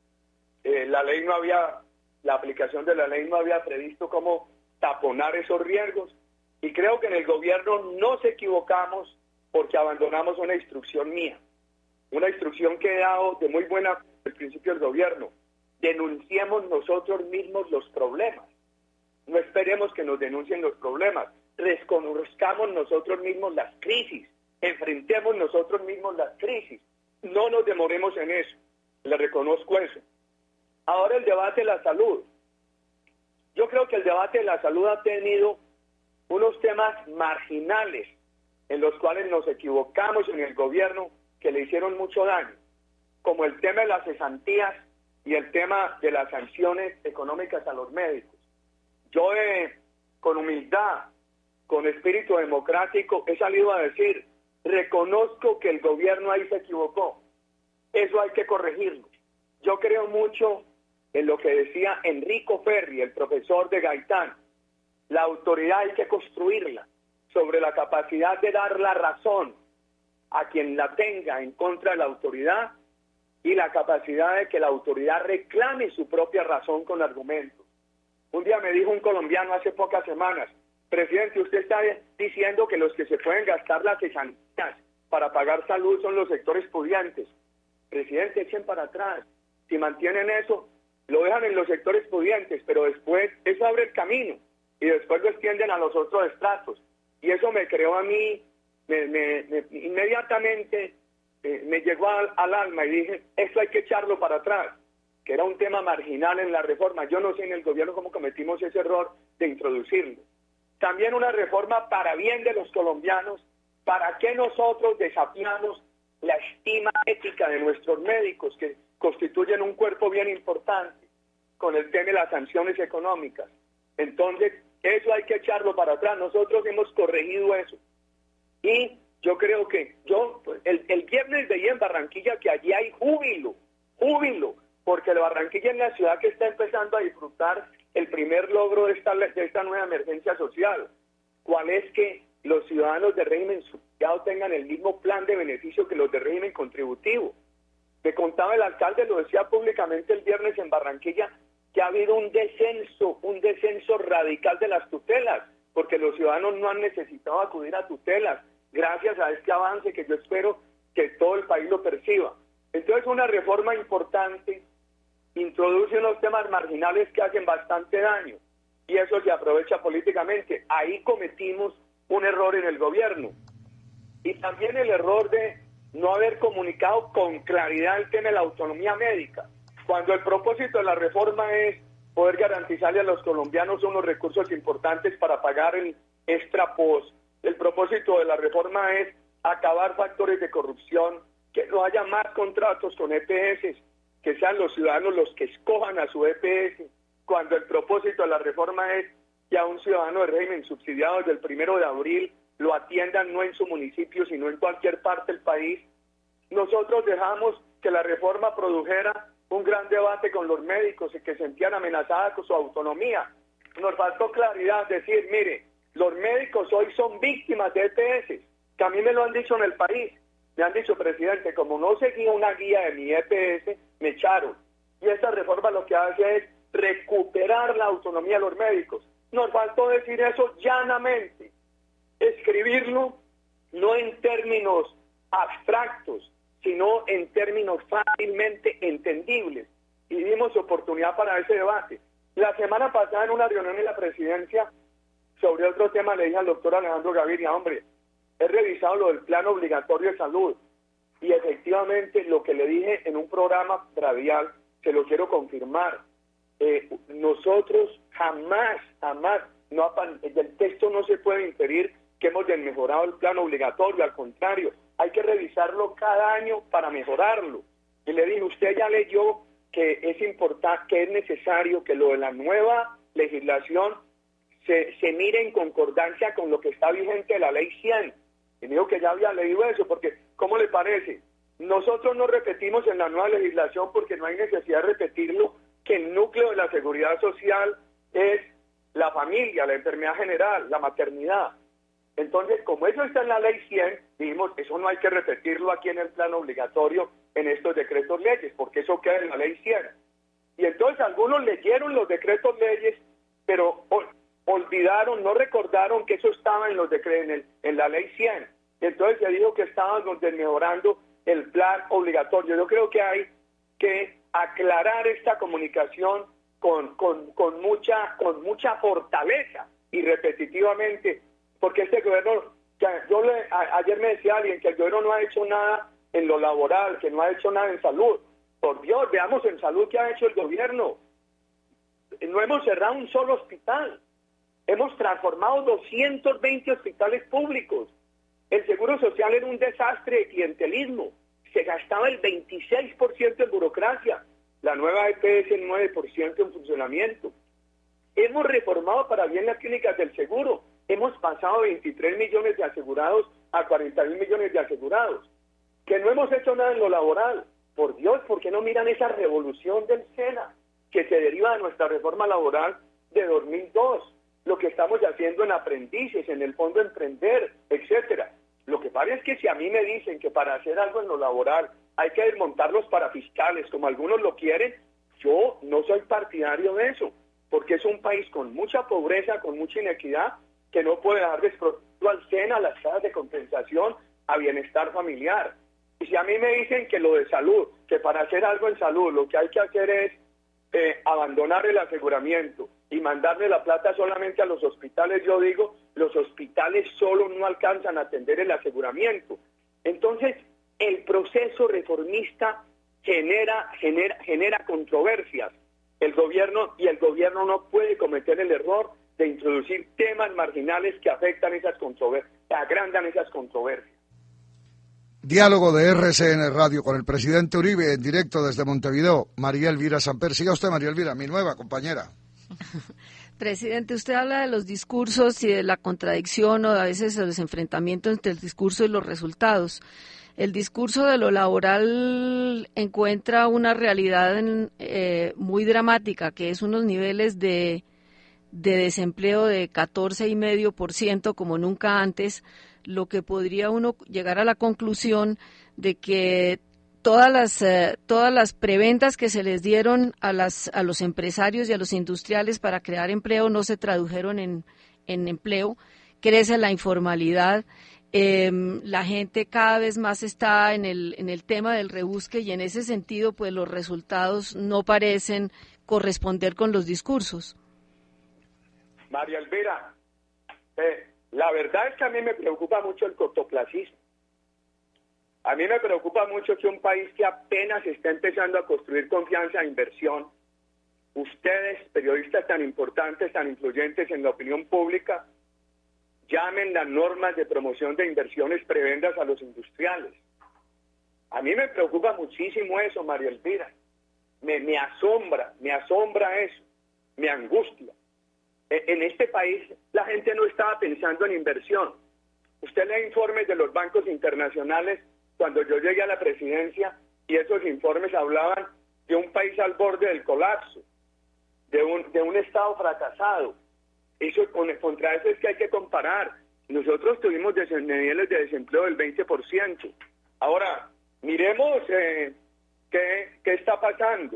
la aplicación de la ley no había previsto cómo taponar esos riesgos, y creo que en el gobierno nos equivocamos porque abandonamos una instrucción mía, una instrucción que he dado de muy buena al principio del gobierno. Denunciemos nosotros mismos los problemas, no esperemos que nos denuncien los problemas, reconozcamos nosotros mismos las crisis, enfrentemos nosotros mismos las crisis, no nos demoremos en eso, le reconozco eso. Ahora el debate de la salud. Yo creo que el debate de la salud ha tenido unos temas marginales en los cuales nos equivocamos en el gobierno que le hicieron mucho daño, como el tema de las cesantías y el tema de las sanciones económicas a los médicos. Yo con humildad, con espíritu democrático, he salido a decir, reconozco que el gobierno ahí se equivocó, eso hay que corregirlo. Yo creo mucho en lo que decía Enrico Ferri, el profesor de Gaitán, la autoridad hay que construirla sobre la capacidad de dar la razón a quien la tenga en contra de la autoridad y la capacidad de que la autoridad reclame su propia razón con argumentos. Un día me dijo un colombiano hace pocas semanas, presidente, usted está diciendo que los que se pueden gastar las cesantías para pagar salud son los sectores pudientes. Presidente, echen para atrás. Si mantienen eso, lo dejan en los sectores pudientes, pero después eso abre el camino y después lo extienden a los otros estratos. Y eso me creó a mí, inmediatamente me llegó al alma y dije, esto hay que echarlo para atrás. que era un tema marginal en la reforma. Yo no sé en el gobierno cómo cometimos ese error de introducirlo. También una reforma para bien de los colombianos. ¿Para qué nosotros desafiamos la estima ética de nuestros médicos, que constituyen un cuerpo bien importante, con el tema de las sanciones económicas? Entonces, eso hay que echarlo para atrás. Nosotros hemos corregido eso. Y yo creo que el viernes veía en Barranquilla que allí hay júbilo, porque Barranquilla es la ciudad que está empezando a disfrutar el primer logro de esta nueva emergencia social. ¿Cuál es? Que los ciudadanos de régimen subsidiado tengan el mismo plan de beneficio que los de régimen contributivo. Me contaba el alcalde, lo decía públicamente el viernes en Barranquilla, que ha habido un descenso radical de las tutelas, porque los ciudadanos no han necesitado acudir a tutelas, gracias a este avance que yo espero que todo el país lo perciba. Entonces, una reforma importante introduce unos temas marginales que hacen bastante daño, y eso se aprovecha políticamente. Ahí cometimos un error en el gobierno. Y también el error de no haber comunicado con claridad el tema de la autonomía médica, cuando el propósito de la reforma es poder garantizarle a los colombianos unos recursos importantes para pagar el extra post. El propósito de la reforma es acabar factores de corrupción, que no haya más contratos con EPS, que sean los ciudadanos los que escojan a su EPS, cuando el propósito de la reforma es que a un ciudadano de régimen subsidiado desde el 1 de abril lo atiendan no en su municipio, sino en cualquier parte del país. Nosotros dejamos que la reforma produjera un gran debate con los médicos y que sentían amenazada con su autonomía. Nos faltó claridad, decir, mire, los médicos hoy son víctimas de EPS, que a mí me lo han dicho en el país. Me han dicho, presidente, como no seguía una guía de mi EPS, me echaron. Y esta reforma lo que hace es recuperar la autonomía de los médicos. Nos faltó decir eso llanamente, escribirlo no en términos abstractos, sino en términos fácilmente entendibles. Y dimos oportunidad para ese debate. La semana pasada, en una reunión en la presidencia, sobre otro tema, le dije al doctor Alejandro Gaviria, hombre, he revisado lo del plan obligatorio de salud, y efectivamente lo que le dije en un programa radial, se lo quiero confirmar. Nosotros jamás, del texto no se puede inferir que hemos desmejorado el plan obligatorio, al contrario, hay que revisarlo cada año para mejorarlo. Y le dije, usted ya leyó que es importante, que es necesario que lo de la nueva legislación se mire en concordancia con lo que está vigente de la ley 100. Y me dijo que ya había leído eso, porque, ¿cómo le parece? Nosotros no repetimos en la nueva legislación, porque no hay necesidad de repetirlo, que el núcleo de la seguridad social es la familia, la enfermedad general, la maternidad. Entonces, como eso está en la ley 100, dijimos, eso no hay que repetirlo aquí en el plan obligatorio, en estos decretos leyes, porque eso queda en la ley 100. Y entonces algunos leyeron los decretos leyes, pero olvidaron, no recordaron que eso estaba en los decretos, en la ley 100. Entonces se dijo que estábamos desmejorando el plan obligatorio. Yo creo que hay que aclarar esta comunicación con mucha fortaleza y repetitivamente, porque este gobierno, ayer me decía alguien que el gobierno no ha hecho nada en lo laboral, que no ha hecho nada en salud. Por Dios, veamos en salud qué ha hecho el gobierno. No hemos cerrado un solo hospital. Hemos transformado 220 hospitales públicos. El seguro social era un desastre de clientelismo. Se gastaba el 26% en burocracia. La nueva EPS el 9% en funcionamiento. Hemos reformado para bien las clínicas del seguro. Hemos pasado de 23 millones de asegurados a 41 millones de asegurados. Que no hemos hecho nada en lo laboral. Por Dios, ¿por qué no miran esa revolución del SENA que se deriva de nuestra reforma laboral de 2002? Lo que estamos haciendo en aprendices, en el fondo emprender, etcétera. Lo que pasa es que si a mí me dicen que para hacer algo en lo laboral hay que desmontar los parafiscales, como algunos lo quieren, yo no soy partidario de eso, porque es un país con mucha pobreza, con mucha inequidad, que no puede dar desprotegido al SENA, a las casas de compensación, a bienestar familiar. Y si a mí me dicen que lo de salud, que para hacer algo en salud lo que hay que hacer es abandonar el aseguramiento y mandarle la plata solamente a los hospitales, yo digo, los hospitales solo no alcanzan a atender el aseguramiento. Entonces, el proceso reformista genera controversias. El gobierno no puede cometer el error de introducir temas marginales que afectan esas controversias, que agrandan esas controversias. Diálogo de RCN Radio con el presidente Uribe en directo desde Montevideo. María Elvira Samper. Siga usted, María Elvira, mi nueva compañera. Presidente, usted habla de los discursos y de la contradicción o a veces de los enfrentamientos entre el discurso y los resultados. El discurso de lo laboral encuentra una realidad muy dramática, que es unos niveles de desempleo de 14,5% como nunca antes, lo que podría uno llegar a la conclusión de que todas las preventas que se les dieron a los empresarios y a los industriales para crear empleo no se tradujeron en empleo, crece la informalidad. La gente cada vez más está en el tema del rebusque y en ese sentido pues los resultados no parecen corresponder con los discursos. María Elvira, la verdad es que a mí me preocupa mucho el cortoplacismo. A mí me preocupa mucho que un país que apenas está empezando a construir confianza e inversión, ustedes, periodistas tan importantes, tan influyentes en la opinión pública, llamen las normas de promoción de inversiones prebendas a los industriales. A mí me preocupa muchísimo eso, María Elvira. Me asombra eso, me angustia. En este país la gente no estaba pensando en inversión. Usted lee informes de los bancos internacionales cuando yo llegué a la presidencia y esos informes hablaban de un país al borde del colapso, de un Estado fracasado. Eso contra eso es que hay que comparar. Nosotros tuvimos niveles de desempleo del 20%. Ahora, miremos qué está pasando.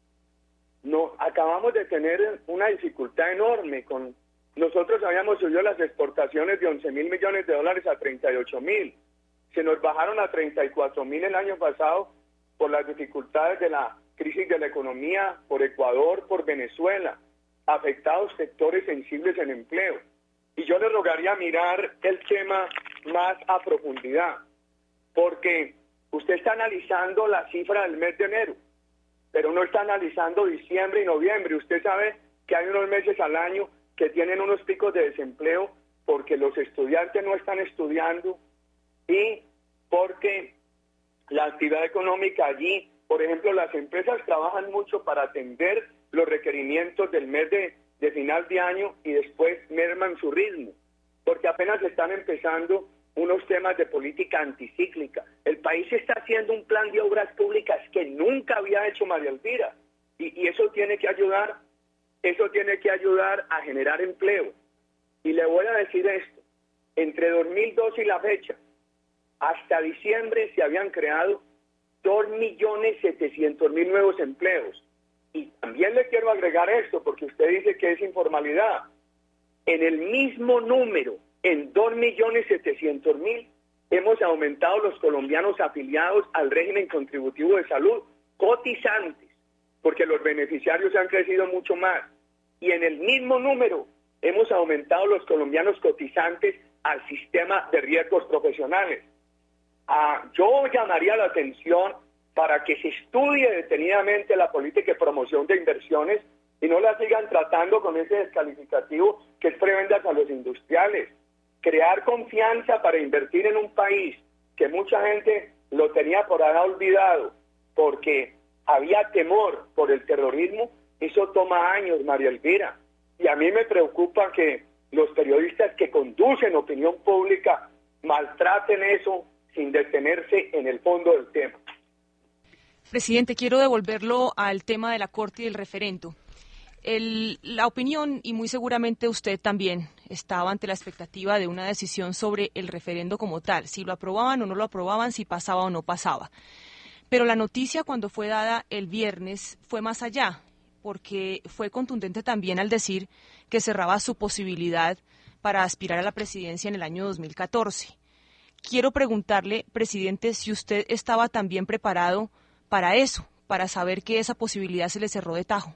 No, acabamos de tener una dificultad enorme. Nosotros habíamos subido las exportaciones de 11,000 millones de dólares a 38,000. Se nos bajaron a 34,000 el año pasado por las dificultades de la crisis de la economía, por Ecuador, por Venezuela, afectados sectores sensibles en empleo. Y yo le rogaría mirar el tema más a profundidad, porque usted está analizando la cifra del mes de enero, pero no está analizando diciembre y noviembre. Usted sabe que hay unos meses al año que tienen unos picos de desempleo porque los estudiantes no están estudiando y porque la actividad económica allí, por ejemplo, las empresas trabajan mucho para atender los requerimientos del mes de final de año y después merman su ritmo, porque apenas están empezando unos temas de política anticíclica. El país está haciendo un plan de obras públicas que nunca había hecho María Elvira, y eso tiene que ayudar a generar empleo. Y le voy a decir esto, entre 2002 y la fecha, hasta diciembre se habían creado 2.700.000 nuevos empleos. Y también le quiero agregar esto, porque usted dice que es informalidad. En el mismo número, en 2.700.000, hemos aumentado los colombianos afiliados al régimen contributivo de salud, cotizantes, porque los beneficiarios han crecido mucho más. Y en el mismo número, hemos aumentado los colombianos cotizantes al sistema de riesgos profesionales. Yo llamaría la atención para que se estudie detenidamente la política de promoción de inversiones y no la sigan tratando con ese descalificativo que es prebendas a los industriales. Crear confianza para invertir en un país que mucha gente lo tenía por ahí olvidado porque había temor por el terrorismo, eso toma años, María Elvira. Y a mí me preocupa que los periodistas que conducen opinión pública maltraten eso sin detenerse en el fondo del tema. Presidente, quiero devolverlo al tema de la Corte y del referendo. La opinión, y muy seguramente usted también, estaba ante la expectativa de una decisión sobre el referendo como tal, si lo aprobaban o no lo aprobaban, si pasaba o no pasaba. Pero la noticia cuando fue dada el viernes fue más allá, porque fue contundente también al decir que cerraba su posibilidad para aspirar a la presidencia en el año 2014. Quiero preguntarle, presidente, si usted estaba también preparado para eso, para saber que esa posibilidad se le cerró de tajo.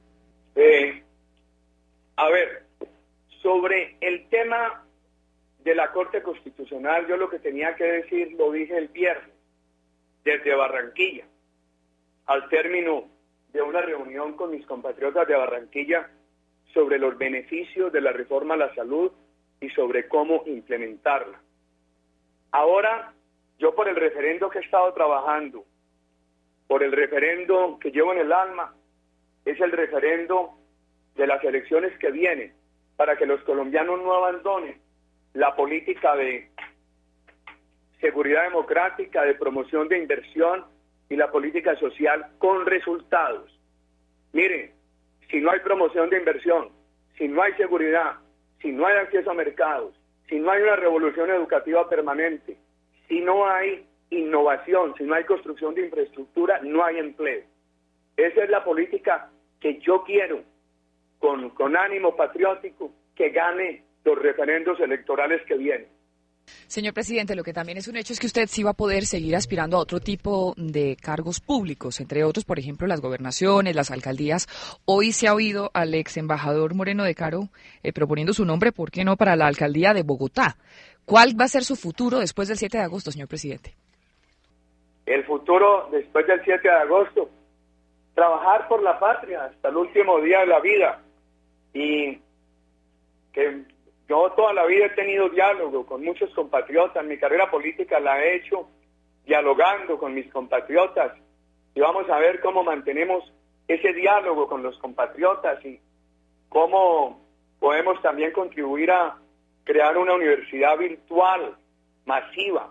A ver, sobre el tema de la Corte Constitucional, yo lo que tenía que decir lo dije el viernes, desde Barranquilla. al término de una reunión con mis compatriotas de Barranquilla sobre los beneficios de la reforma a la salud y sobre cómo implementarla. Ahora, yo por el referendo que he estado trabajando, por el referendo que llevo en el alma, es el referendo de las elecciones que vienen, para que los colombianos no abandonen la política de seguridad democrática, de promoción de inversión y la política social con resultados. Miren, si no hay promoción de inversión, si no hay seguridad, si no hay acceso a mercados, si no hay una revolución educativa permanente, si no hay innovación, si no hay construcción de infraestructura, no hay empleo. Esa es la política que yo quiero, con ánimo patriótico, que gane los referendos electorales que vienen. Señor presidente, lo que también es un hecho es que usted sí va a poder seguir aspirando a otro tipo de cargos públicos, entre otros, por ejemplo, las gobernaciones, las alcaldías. Hoy se ha oído al ex embajador Moreno de Caro proponiendo su nombre, ¿por qué no?, para la alcaldía de Bogotá. ¿Cuál va a ser su futuro después del 7 de agosto, señor presidente? El futuro después del 7 de agosto, trabajar por la patria hasta el último día de la vida. Y que yo toda la vida he tenido diálogo con muchos compatriotas. Mi carrera política la he hecho dialogando con mis compatriotas. Y vamos a ver cómo mantenemos ese diálogo con los compatriotas y cómo podemos también contribuir a crear una universidad virtual masiva,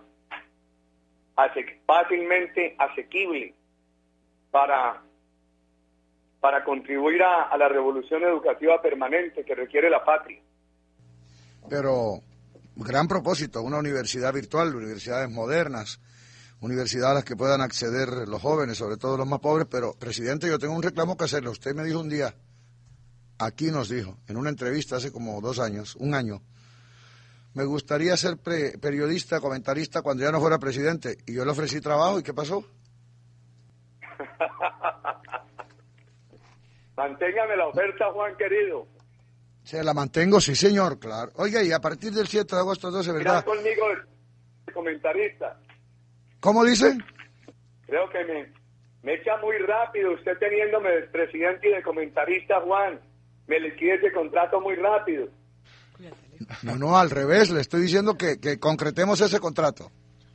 fácilmente asequible, para contribuir a la revolución educativa permanente que requiere la patria. Pero, gran propósito, una universidad virtual, universidades modernas, universidades a las que puedan acceder los jóvenes, sobre todo los más pobres. Pero, presidente, yo tengo un reclamo que hacerle. Usted me dijo un día, aquí nos dijo, en una entrevista hace como 2 años, 1 año, me gustaría ser periodista, comentarista cuando ya no fuera presidente. Y yo le ofrecí trabajo, ¿y qué pasó? Manténgame la oferta, Juan querido. Se la mantengo, sí señor, claro. Oiga, y a partir del 7 de agosto, entonces, ¿verdad? Conmigo de comentarista. ¿Cómo dice? Creo que me echa muy rápido usted teniéndome de presidente y de comentarista, Juan. Me liquide ese contrato muy rápido. No, al revés, le estoy diciendo que concretemos ese contrato.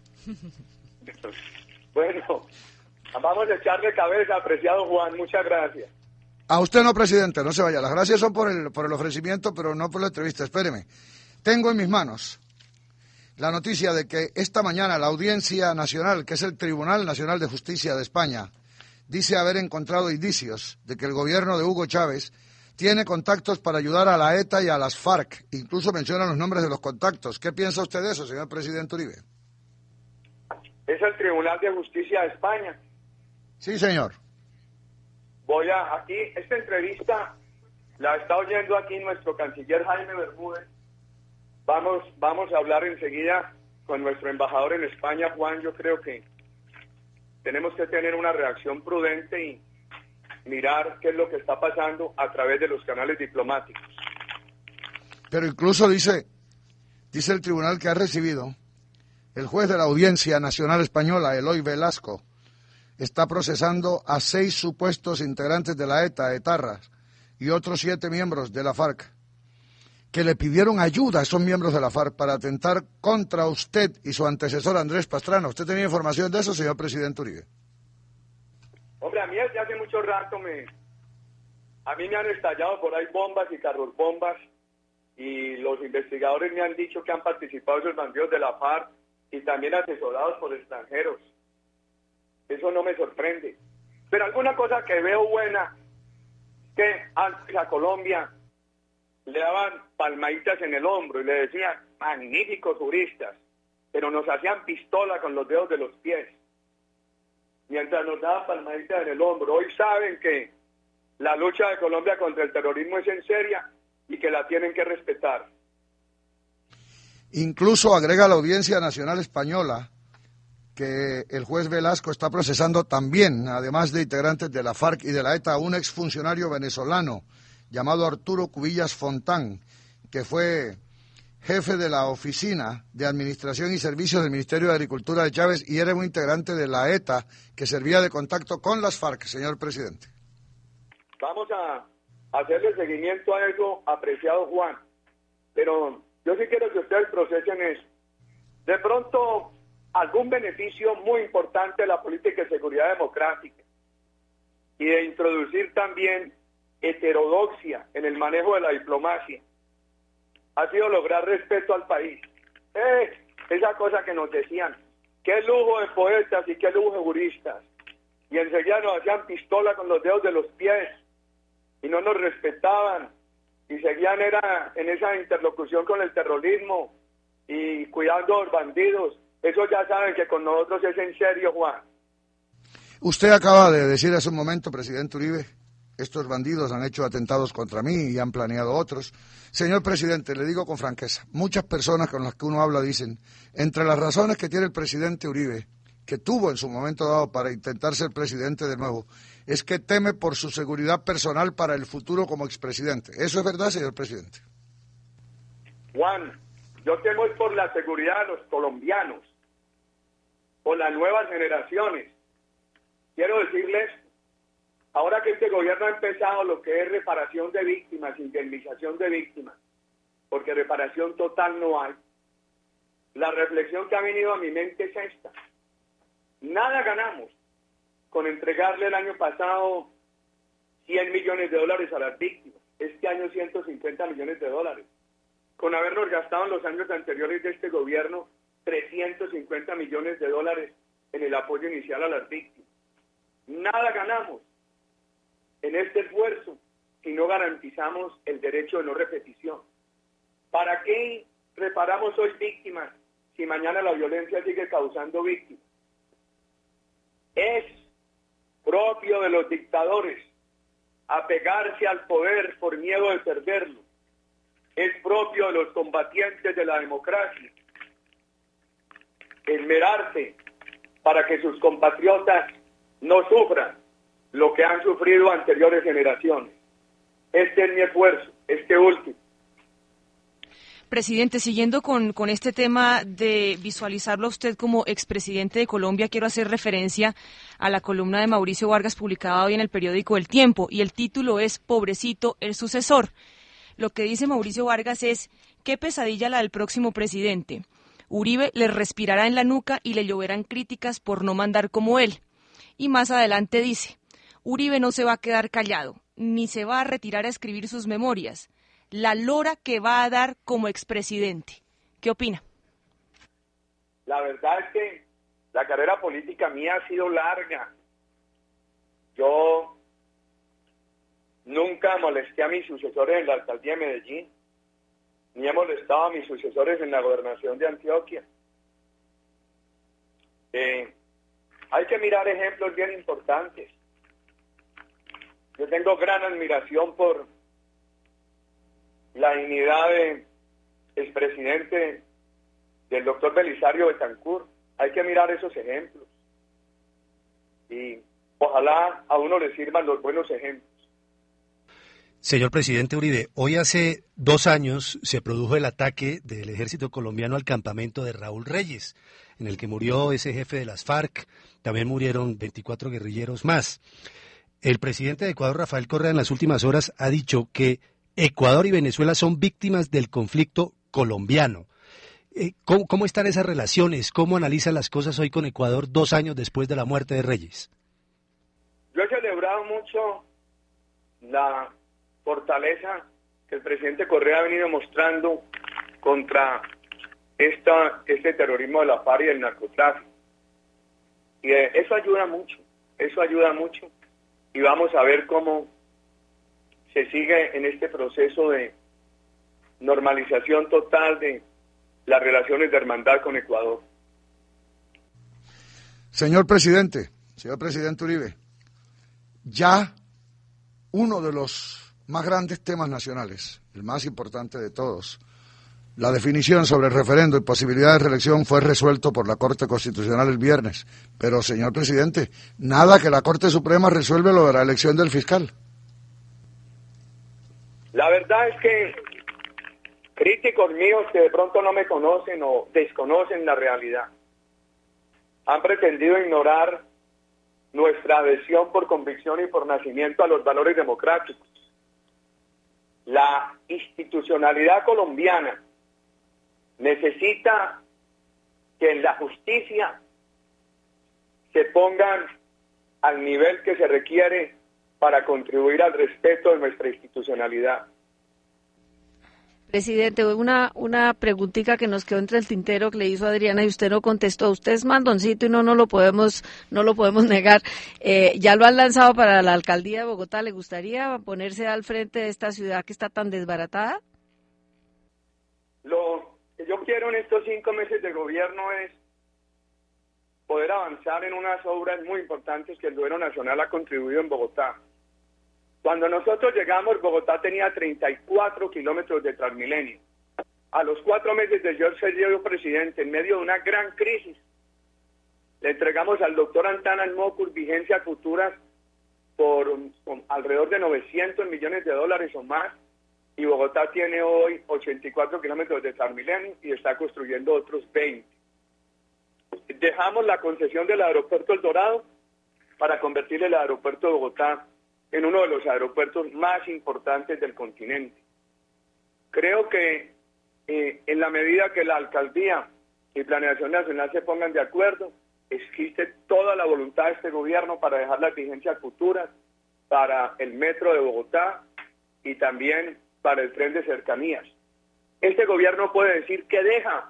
Bueno, vamos a echarle cabeza, apreciado Juan, muchas gracias. A usted no, presidente, no se vaya. Las gracias son por el ofrecimiento, pero no por la entrevista. Espéreme. Tengo en mis manos la noticia de que esta mañana la Audiencia Nacional, que es el Tribunal Nacional de Justicia de España, dice haber encontrado indicios de que el gobierno de Hugo Chávez tiene contactos para ayudar a la ETA y a las FARC. Incluso menciona los nombres de los contactos. ¿Qué piensa usted de eso, señor presidente Uribe? Es el Tribunal de Justicia de España. Sí, señor. Aquí, esta entrevista la está oyendo aquí nuestro canciller Jaime Bermúdez. Vamos a hablar enseguida con nuestro embajador en España, Juan. Yo creo que tenemos que tener una reacción prudente y mirar qué es lo que está pasando a través de los canales diplomáticos. Pero incluso dice el tribunal que ha recibido, el juez de la Audiencia Nacional Española, Eloy Velasco, está procesando a 6 supuestos integrantes de la ETA, etarras, y otros 7 miembros de la FARC, que le pidieron ayuda a esos miembros de la FARC para atentar contra usted y su antecesor Andrés Pastrana. ¿Usted tenía información de eso, señor presidente Uribe? Hombre, a mí desde hace mucho rato a mí me han estallado por ahí bombas y carros bombas, y los investigadores me han dicho que han participado esos bandidos de la FARC y también asesorados por extranjeros. Eso no me sorprende. Pero alguna cosa que veo buena, que antes a Colombia le daban palmaditas en el hombro y le decían, magníficos juristas, pero nos hacían pistola con los dedos de los pies, mientras nos daban palmaditas en el hombro. Hoy saben que la lucha de Colombia contra el terrorismo es en serio y que la tienen que respetar. Incluso agrega la Audiencia Nacional Española que el juez Velasco está procesando también, además de integrantes de la FARC y de la ETA, a un exfuncionario venezolano llamado Arturo Cubillas Fontán, que fue jefe de la Oficina de Administración y Servicios del Ministerio de Agricultura de Chávez y era un integrante de la ETA que servía de contacto con las FARC, señor presidente. Vamos a hacerle seguimiento a eso, apreciado Juan, pero yo sí quiero que ustedes procesen eso. De pronto, algún beneficio muy importante de la política de seguridad democrática y de introducir también heterodoxia en el manejo de la diplomacia ha sido lograr respeto al país. Esa cosa que nos decían, qué lujo de poetas y qué lujo de juristas, y enseguida nos hacían pistola con los dedos de los pies y no nos respetaban y seguían en esa interlocución con el terrorismo y cuidando a los bandidos. Eso ya saben que con nosotros es en serio, Juan. Usted acaba de decir hace un momento, presidente Uribe, estos bandidos han hecho atentados contra mí y han planeado otros. Señor presidente, le digo con franqueza, muchas personas con las que uno habla dicen, entre las razones que tiene el presidente Uribe, que tuvo en su momento dado para intentar ser presidente de nuevo, es que teme por su seguridad personal para el futuro como expresidente. ¿Eso es verdad, señor presidente? Juan, yo temo por la seguridad de los colombianos, por las nuevas generaciones. Quiero decirles, ahora que este gobierno ha empezado lo que es reparación de víctimas, indemnización de víctimas, porque reparación total no hay, la reflexión que ha venido a mi mente es esta. Nada ganamos con entregarle el año pasado 100 millones de dólares a las víctimas, este año 150 millones de dólares, con habernos gastado en los años anteriores de este gobierno 350 millones de dólares en el apoyo inicial a las víctimas. Nada ganamos en este esfuerzo si no garantizamos el derecho de no repetición. ¿Para qué reparamos hoy víctimas si mañana la violencia sigue causando víctimas? Es propio de los dictadores apegarse al poder por miedo de perderlo. Es propio de los combatientes de la democracia esmerarse para que sus compatriotas no sufran lo que han sufrido anteriores generaciones. Este es mi esfuerzo, este último. Presidente, siguiendo con este tema de visualizarlo a usted como expresidente de Colombia, quiero hacer referencia a la columna de Mauricio Vargas publicada hoy en el periódico El Tiempo, y el título es Pobrecito el sucesor. Lo que dice Mauricio Vargas es, qué pesadilla la del próximo presidente. Uribe le respirará en la nuca y le lloverán críticas por no mandar como él. Y más adelante dice, Uribe no se va a quedar callado, ni se va a retirar a escribir sus memorias. La lora que va a dar como expresidente. ¿Qué opina? La verdad es que la carrera política mía ha sido larga. Yo nunca molesté a mis sucesores en la alcaldía de Medellín, ni he molestado a mis sucesores en la gobernación de Antioquia. Hay que mirar ejemplos bien importantes. Yo tengo gran admiración por la dignidad de expresidente del doctor Belisario Betancur. Hay que mirar esos ejemplos. Y ojalá a uno le sirvan los buenos ejemplos. Señor presidente Uribe, hoy hace 2 años se produjo el ataque del ejército colombiano al campamento de Raúl Reyes, en el que murió ese jefe de las FARC. También murieron 24 guerrilleros más. El presidente de Ecuador, Rafael Correa, en las últimas horas ha dicho que Ecuador y Venezuela son víctimas del conflicto colombiano. ¿Cómo están esas relaciones? ¿Cómo analiza las cosas hoy con Ecuador 2 años después de la muerte de Reyes? Yo he celebrado mucho la fortaleza que el presidente Correa ha venido mostrando contra este terrorismo de la FARC y del narcotráfico. Y eso ayuda mucho, y vamos a ver cómo se sigue en este proceso de normalización total de las relaciones de hermandad con Ecuador. Señor presidente Uribe, ya uno de los más grandes temas nacionales, el más importante de todos, la definición sobre el referendo y posibilidad de reelección fue resuelto por la Corte Constitucional el viernes. Pero, señor presidente, nada que la Corte Suprema resuelve lo de la elección del fiscal. La verdad es que críticos míos que de pronto no me conocen o desconocen la realidad, han pretendido ignorar nuestra adhesión por convicción y por nacimiento a los valores democráticos. La institucionalidad colombiana necesita que en la justicia se pongan al nivel que se requiere para contribuir al respeto de nuestra institucionalidad. Presidente, una preguntita que nos quedó entre el tintero que le hizo Adriana y usted no contestó. Usted es mandoncito y no lo podemos negar. Ya lo han lanzado para la alcaldía de Bogotá. ¿Le gustaría ponerse al frente de esta ciudad que está tan desbaratada? Lo que yo quiero en estos 5 meses de gobierno es poder avanzar en unas obras muy importantes que el gobierno nacional ha contribuido en Bogotá. Cuando nosotros llegamos, Bogotá tenía 34 kilómetros de Transmilenio. A los 4 meses de yo ser presidente, en medio de una gran crisis, le entregamos al doctor Antana Almocur vigencias futuras por alrededor de $900 millones o más, y Bogotá tiene hoy 84 kilómetros de Transmilenio y está construyendo otros 20. Dejamos la concesión del aeropuerto El Dorado para convertir el aeropuerto de Bogotá en uno de los aeropuertos más importantes del continente. Creo que en la medida que la alcaldía y Planeación Nacional se pongan de acuerdo, existe toda la voluntad de este gobierno para dejar las vigencias futuras para el metro de Bogotá y también para el tren de cercanías. Este gobierno puede decir que deja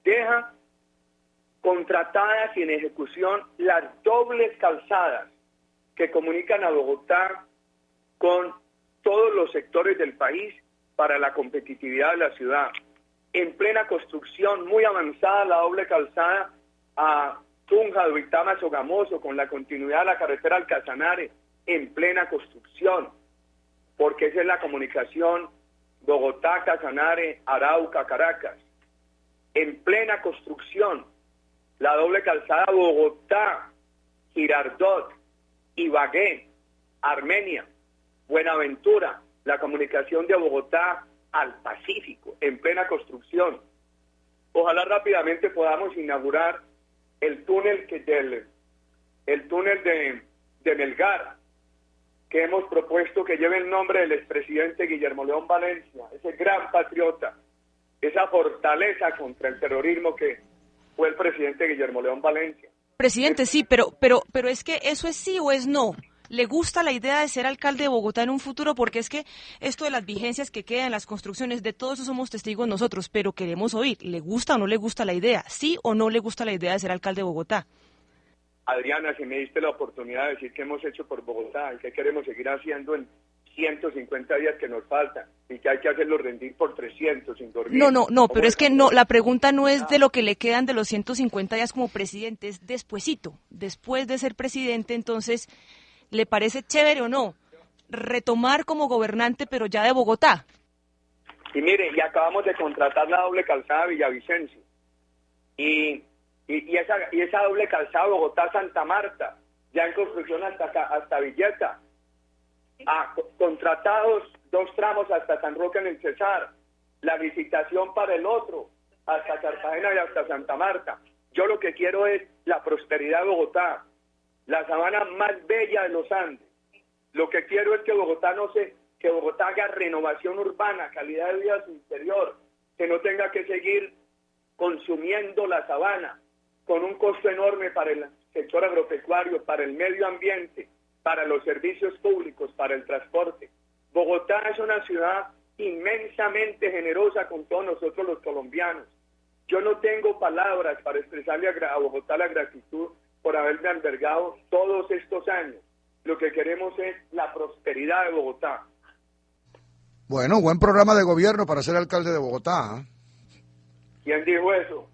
contratadas y en ejecución las dobles calzadas que comunican a Bogotá con todos los sectores del país para la competitividad de la ciudad. En plena construcción, muy avanzada la doble calzada a Tunja, Duitama, Sogamoso, con la continuidad de la carretera al Casanare, en plena construcción, porque esa es la comunicación Bogotá, Casanare, Arauca, Caracas. En plena construcción, la doble calzada Bogotá, Girardot, Ibagué, Armenia, Buenaventura, la comunicación de Bogotá al Pacífico, en plena construcción. Ojalá rápidamente podamos inaugurar el túnel de Melgar, que hemos propuesto que lleve el nombre del expresidente Guillermo León Valencia, ese gran patriota, esa fortaleza contra el terrorismo que fue el presidente Guillermo León Valencia. Presidente, sí, pero es que eso es sí o es no. ¿Le gusta la idea de ser alcalde de Bogotá en un futuro? Porque es que esto de las vigencias que quedan, las construcciones, de todo eso somos testigos nosotros, pero queremos oír, ¿le gusta o no le gusta la idea? ¿Sí o no le gusta la idea de ser alcalde de Bogotá? Adriana, si me diste la oportunidad de decir qué hemos hecho por Bogotá y qué queremos seguir haciendo en 150 días que nos faltan y que hay que hacerlo rendir por 300 sin dormir. No, pero es que no, la pregunta no es de lo que le quedan de los 150 días como presidente, es despuesito, después de ser presidente. Entonces, ¿le parece chévere o no retomar como gobernante pero ya de Bogotá? Y mire, y acabamos de contratar la doble calzada Villavicencio y esa doble calzada Bogotá-Santa Marta, ya en construcción hasta Villeta. Contratados 2 tramos hasta San Roque en el Cesar, la licitación para el otro, hasta Cartagena y hasta Santa Marta. Yo lo que quiero es la prosperidad de Bogotá, la sabana más bella de los Andes. Lo que quiero es que Bogotá haga renovación urbana, calidad de vida a su interior, que no tenga que seguir consumiendo la sabana con un costo enorme para el sector agropecuario, para el medio ambiente, para los servicios públicos, para el transporte. Bogotá es una ciudad inmensamente generosa con todos nosotros los colombianos. Yo no tengo palabras para expresarle a Bogotá la gratitud por haberme albergado todos estos años. Lo que queremos es la prosperidad de Bogotá. Bueno, buen programa de gobierno para ser alcalde de Bogotá, ¿eh? ¿Quién dijo eso?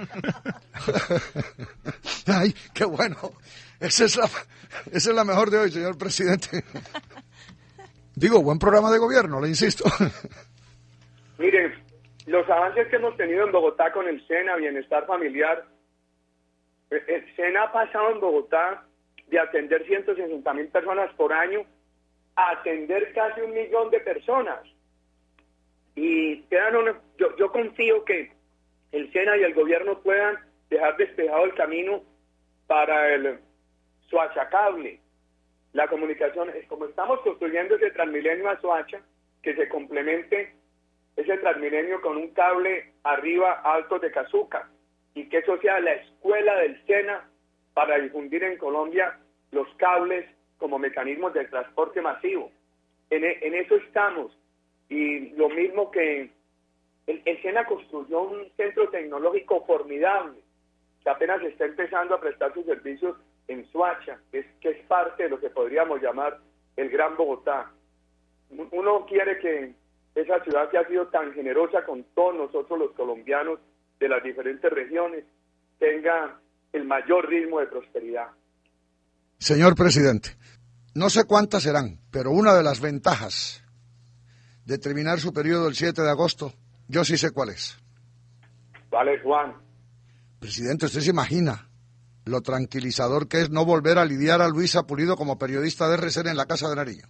Ay, qué bueno. Esa es la mejor de hoy, señor presidente. Digo, buen programa de gobierno, le insisto. Miren, los avances que hemos tenido en Bogotá con el SENA, Bienestar Familiar, el SENA ha pasado en Bogotá de atender 160,000 personas por año a atender casi 1 millón de personas. Y quedan yo confío que el SENA y el gobierno puedan dejar despejado el camino para el Soacha Cable. La comunicación, como estamos construyendo ese Transmilenio a Soacha, que se complemente ese Transmilenio con un cable arriba Altos de Cazuca, y que eso sea la escuela del SENA para difundir en Colombia los cables como mecanismos de transporte masivo. En eso estamos. Y lo mismo que el SENA construyó un centro tecnológico formidable, que apenas está empezando a prestar sus servicios en Soacha, que es parte de lo que podríamos llamar el Gran Bogotá. Uno quiere que esa ciudad que ha sido tan generosa con todos nosotros los colombianos de las diferentes regiones tenga el mayor ritmo de prosperidad. Señor presidente, no sé cuántas serán, pero una de las ventajas de terminar su periodo el 7 de agosto, yo sí sé cuál es. Vale, Juan. Presidente, ¿usted se imagina lo tranquilizador que es no volver a lidiar a Luisa Pulido como periodista de RCN en la Casa de Nariño?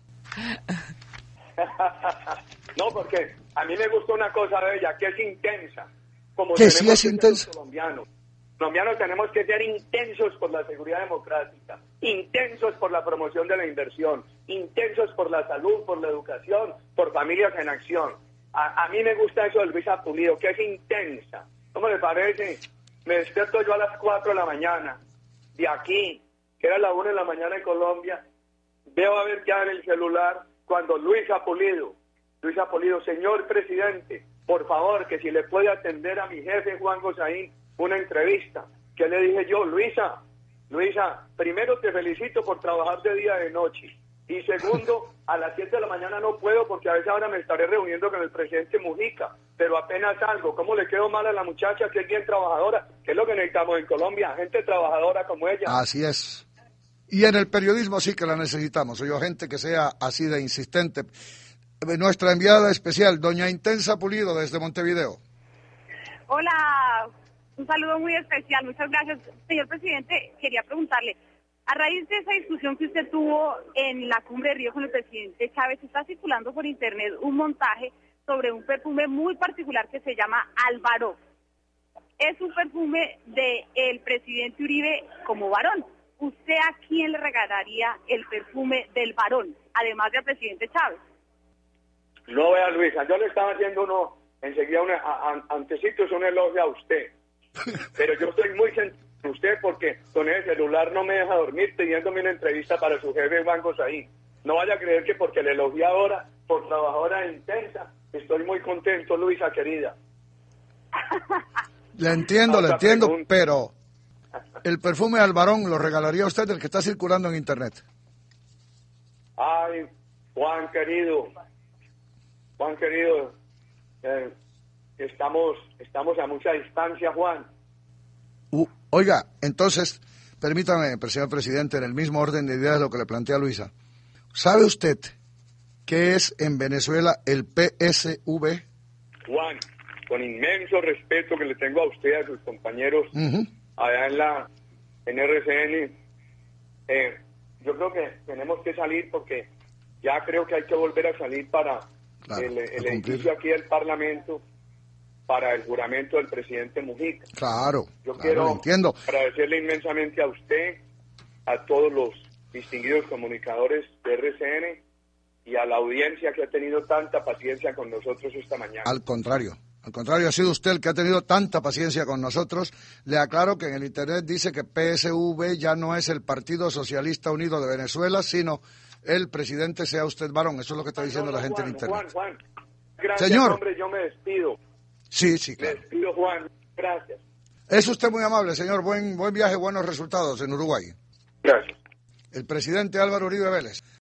No, porque a mí me gusta una cosa de ella, que es intensa. Como ¿Que sí es intensa? Colombianos tenemos que ser intensos por la seguridad democrática, intensos por la promoción de la inversión, intensos por la salud, por la educación, por familias en acción. A mí me gusta eso de Luisa Pulido, que es intensa. ¿Cómo le parece? Me despierto yo a las 4 de la mañana, de aquí, que era la 1 de la mañana en Colombia, veo a ver ya en el celular cuando Luisa Pulido, señor presidente, por favor, que si le puede atender a mi jefe Juan Gosaín una entrevista. ¿Qué le dije yo? Luisa, primero te felicito por trabajar de día y de noche. Y segundo, a las 7 de la mañana no puedo porque a veces ahora me estaré reuniendo con el presidente Mujica, pero apenas salgo. ¿Cómo le quedó mal a la muchacha que es bien trabajadora? Que es lo que necesitamos en Colombia, gente trabajadora como ella. Así es. Y en el periodismo sí que la necesitamos. Oye, gente que sea así de insistente. Nuestra enviada especial, doña Intensa Pulido, desde Montevideo. Hola, un saludo muy especial. Muchas gracias. Señor presidente, quería preguntarle, a raíz de esa discusión que usted tuvo en la Cumbre de Río con el presidente Chávez, está circulando por internet un montaje sobre un perfume muy particular que se llama Alvarón. Es un perfume del presidente Uribe como varón. ¿Usted a quién le regalaría el perfume del varón, además del presidente Chávez? No, vea, Luisa, yo le estaba haciendo enseguida antecitos un elogio a usted, pero yo estoy muy sentido con usted porque con el celular no me deja dormir pidiéndome una entrevista para su jefe Juan Gosaín. No vaya a creer que porque le elogié ahora por trabajadora intensa, estoy muy contento, Luisa querida. Le entiendo, pero el perfume Alvarón lo regalaría a usted, el que está circulando en internet. Ay, Juan querido, estamos a mucha distancia, Juan. Oiga, entonces, permítame, señor presidente, en el mismo orden de ideas de lo que le plantea Luisa. ¿Sabe usted qué es en Venezuela el PSV? Juan, con inmenso respeto que le tengo a usted y a sus compañeros allá en RCN, yo creo que tenemos que salir porque ya creo que hay que volver a salir para el edificio aquí del Parlamento, para el juramento del presidente Mujica. Claro, quiero entiendo. Agradecerle inmensamente a usted, a todos los distinguidos comunicadores de RCN y a la audiencia que ha tenido tanta paciencia con nosotros esta mañana. Al contrario, ha sido usted el que ha tenido tanta paciencia con nosotros. Le aclaro que en el internet dice que PSV ya no es el Partido Socialista Unido de Venezuela, sino el presidente sea usted varón. Eso es lo que está diciendo la gente en internet. Juan, gracias, señor. Hombre, yo me despido. Sí, claro. Me despido, Juan, gracias. Es usted muy amable, señor. Buen viaje, buenos resultados en Uruguay. Gracias. El presidente Álvaro Uribe Vélez.